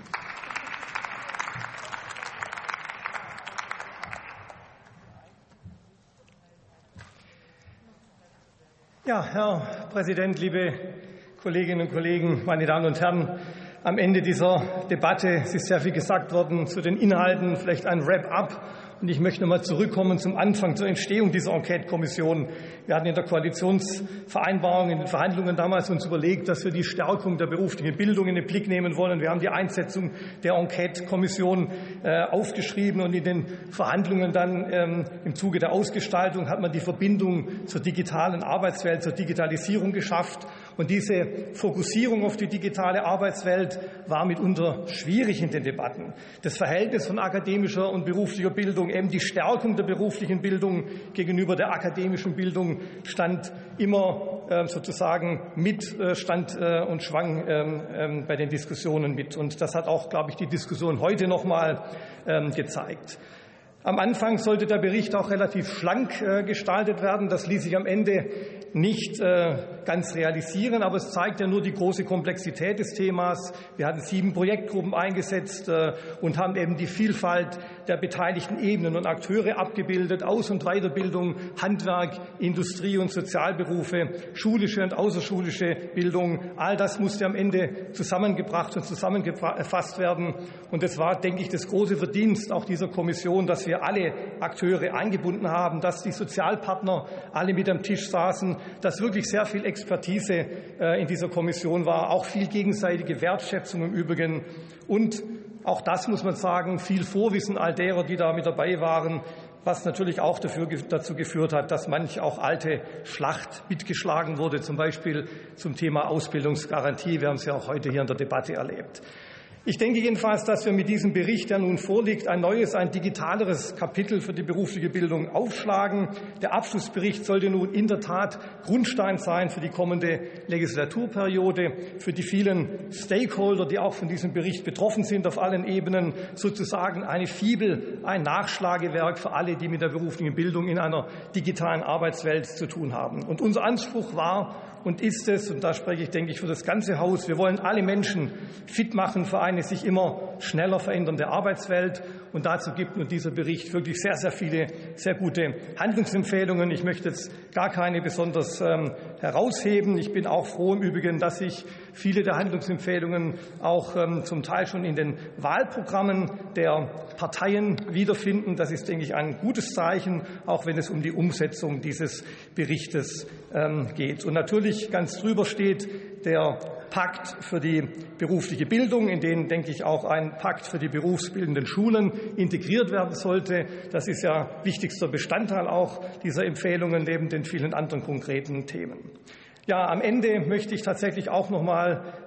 Ja, Herr Präsident, liebe Kolleginnen und Kollegen, meine Damen und Herren! Am Ende dieser Debatte es ist sehr viel gesagt worden zu den Inhalten, vielleicht ein Wrap-up. Und ich möchte noch mal zurückkommen zum Anfang, zur Entstehung dieser Enquete-Kommission. Wir hatten in der Koalitionsvereinbarung, in den Verhandlungen damals uns überlegt, dass wir die Stärkung der beruflichen Bildung in den Blick nehmen wollen. Wir haben die Einsetzung der Enquete-Kommission äh, aufgeschrieben und in den Verhandlungen dann ähm, im Zuge der Ausgestaltung hat man die Verbindung zur digitalen Arbeitswelt, zur Digitalisierung geschafft. Und diese Fokussierung auf die digitale Arbeitswelt war mitunter schwierig in den Debatten. Das Verhältnis von akademischer und beruflicher Bildung, eben die Stärkung der beruflichen Bildung gegenüber der akademischen Bildung stand immer äh, sozusagen mit, äh, stand äh, und schwang äh, äh, bei den Diskussionen mit. Und das hat auch, glaube ich, die Diskussion heute noch mal äh, gezeigt. Am Anfang sollte der Bericht auch relativ schlank äh, gestaltet werden. Das ließ sich am Ende nicht äh, ganz realisieren, aber es zeigt ja nur die große Komplexität des Themas. Wir hatten sieben Projektgruppen eingesetzt äh, und haben eben die Vielfalt der beteiligten Ebenen und Akteure abgebildet: Aus- und Weiterbildung, Handwerk, Industrie und Sozialberufe, schulische und außerschulische Bildung. All das musste am Ende zusammengebracht und zusammengefasst werden. Und es war, denke ich, das große Verdienst auch dieser Kommission, dass wir alle Akteure eingebunden haben, dass die Sozialpartner alle mit am Tisch saßen, dass wirklich sehr viel Expertise in dieser Kommission war, auch viel gegenseitige Wertschätzung im Übrigen und auch das muss man sagen, viel Vorwissen all derer, die da mit dabei waren, was natürlich auch dafür, dazu geführt hat, dass manch auch alte Schlacht mitgeschlagen wurde, zum Beispiel zum Thema Ausbildungsgarantie. Wir haben es ja auch heute hier in der Debatte erlebt. Ich denke jedenfalls, dass wir mit diesem Bericht, der nun vorliegt, ein neues, ein digitaleres Kapitel für die berufliche Bildung aufschlagen. Der Abschlussbericht sollte nun in der Tat Grundstein sein für die kommende Legislaturperiode, für die vielen Stakeholder, die auch von diesem Bericht betroffen sind, auf allen Ebenen, sozusagen eine Fibel, ein Nachschlagewerk für alle, die mit der beruflichen Bildung in einer digitalen Arbeitswelt zu tun haben. Und unser Anspruch war und ist es, und da spreche ich, denke ich, für das ganze Haus, wir wollen alle Menschen fit machen für eine sich immer schneller verändernde Arbeitswelt. Und dazu gibt nun dieser Bericht wirklich sehr, sehr viele, sehr gute Handlungsempfehlungen. Ich möchte jetzt gar keine besonders ähm, herausheben. Ich bin auch froh im Übrigen, dass sich viele der Handlungsempfehlungen auch ähm, zum Teil schon in den Wahlprogrammen der Parteien wiederfinden. Das ist, denke ich, ein gutes Zeichen, auch wenn es um die Umsetzung dieses Berichtes ähm, geht. Und natürlich ganz drüber steht der Pakt für die berufliche Bildung, in den, denke ich, auch ein Pakt für die berufsbildenden Schulen integriert werden sollte. Das ist ja wichtigster Bestandteil auch dieser Empfehlungen neben den vielen anderen konkreten Themen. Ja, am Ende möchte ich tatsächlich auch noch mal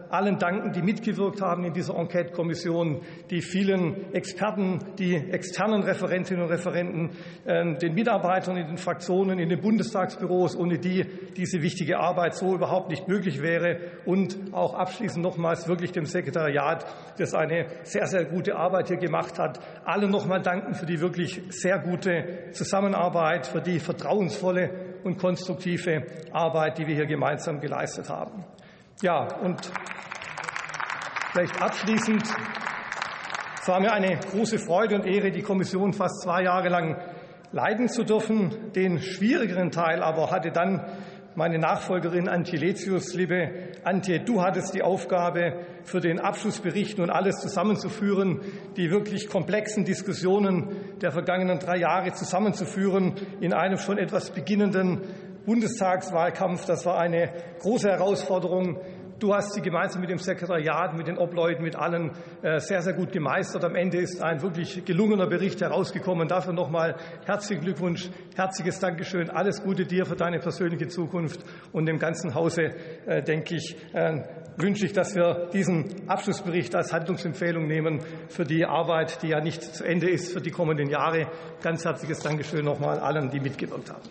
allen danken, die mitgewirkt haben in dieser Enquete-Kommission, die vielen Experten, die externen Referentinnen und Referenten, den Mitarbeitern in den Fraktionen, in den Bundestagsbüros, ohne die diese wichtige Arbeit so überhaupt nicht möglich wäre. Und auch abschließend nochmals wirklich dem Sekretariat, das eine sehr, sehr gute Arbeit hier gemacht hat. Allen nochmal danken für die wirklich sehr gute Zusammenarbeit, für die vertrauensvolle und konstruktive Arbeit, die wir hier gemeinsam geleistet haben. Ja, und vielleicht abschließend, es war mir eine große Freude und Ehre, die Kommission fast zwei Jahre lang leiten zu dürfen. Den schwierigeren Teil aber hatte dann meine Nachfolgerin Antje Letius. Liebe Antje, du hattest die Aufgabe, für den Abschlussbericht nun alles zusammenzuführen, die wirklich komplexen Diskussionen der vergangenen drei Jahre zusammenzuführen in einem schon etwas beginnenden Bundestagswahlkampf. Das war eine große Herausforderung. Du hast sie gemeinsam mit dem Sekretariat, mit den Obleuten, mit allen sehr, sehr gut gemeistert. Am Ende ist ein wirklich gelungener Bericht herausgekommen. Dafür nochmal herzlichen Glückwunsch, herzliches Dankeschön. Alles Gute dir für deine persönliche Zukunft. Und dem ganzen Hause, denke ich, wünsche ich, dass wir diesen Abschlussbericht als Handlungsempfehlung nehmen für die Arbeit, die ja nicht zu Ende ist, für die kommenden Jahre. Ganz herzliches Dankeschön nochmal allen, die mitgewirkt haben.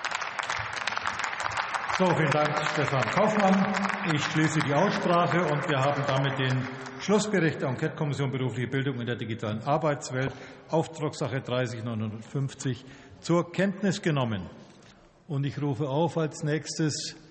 So, vielen Dank, Stefan Kaufmann. Ich schließe die Aussprache und wir haben damit den Schlussbericht der Enquete-Kommission berufliche Bildung in der digitalen Arbeitswelt, Auftragssache dreißig neunhundertfünfzig, zur Kenntnis genommen. Und ich rufe auf als nächstes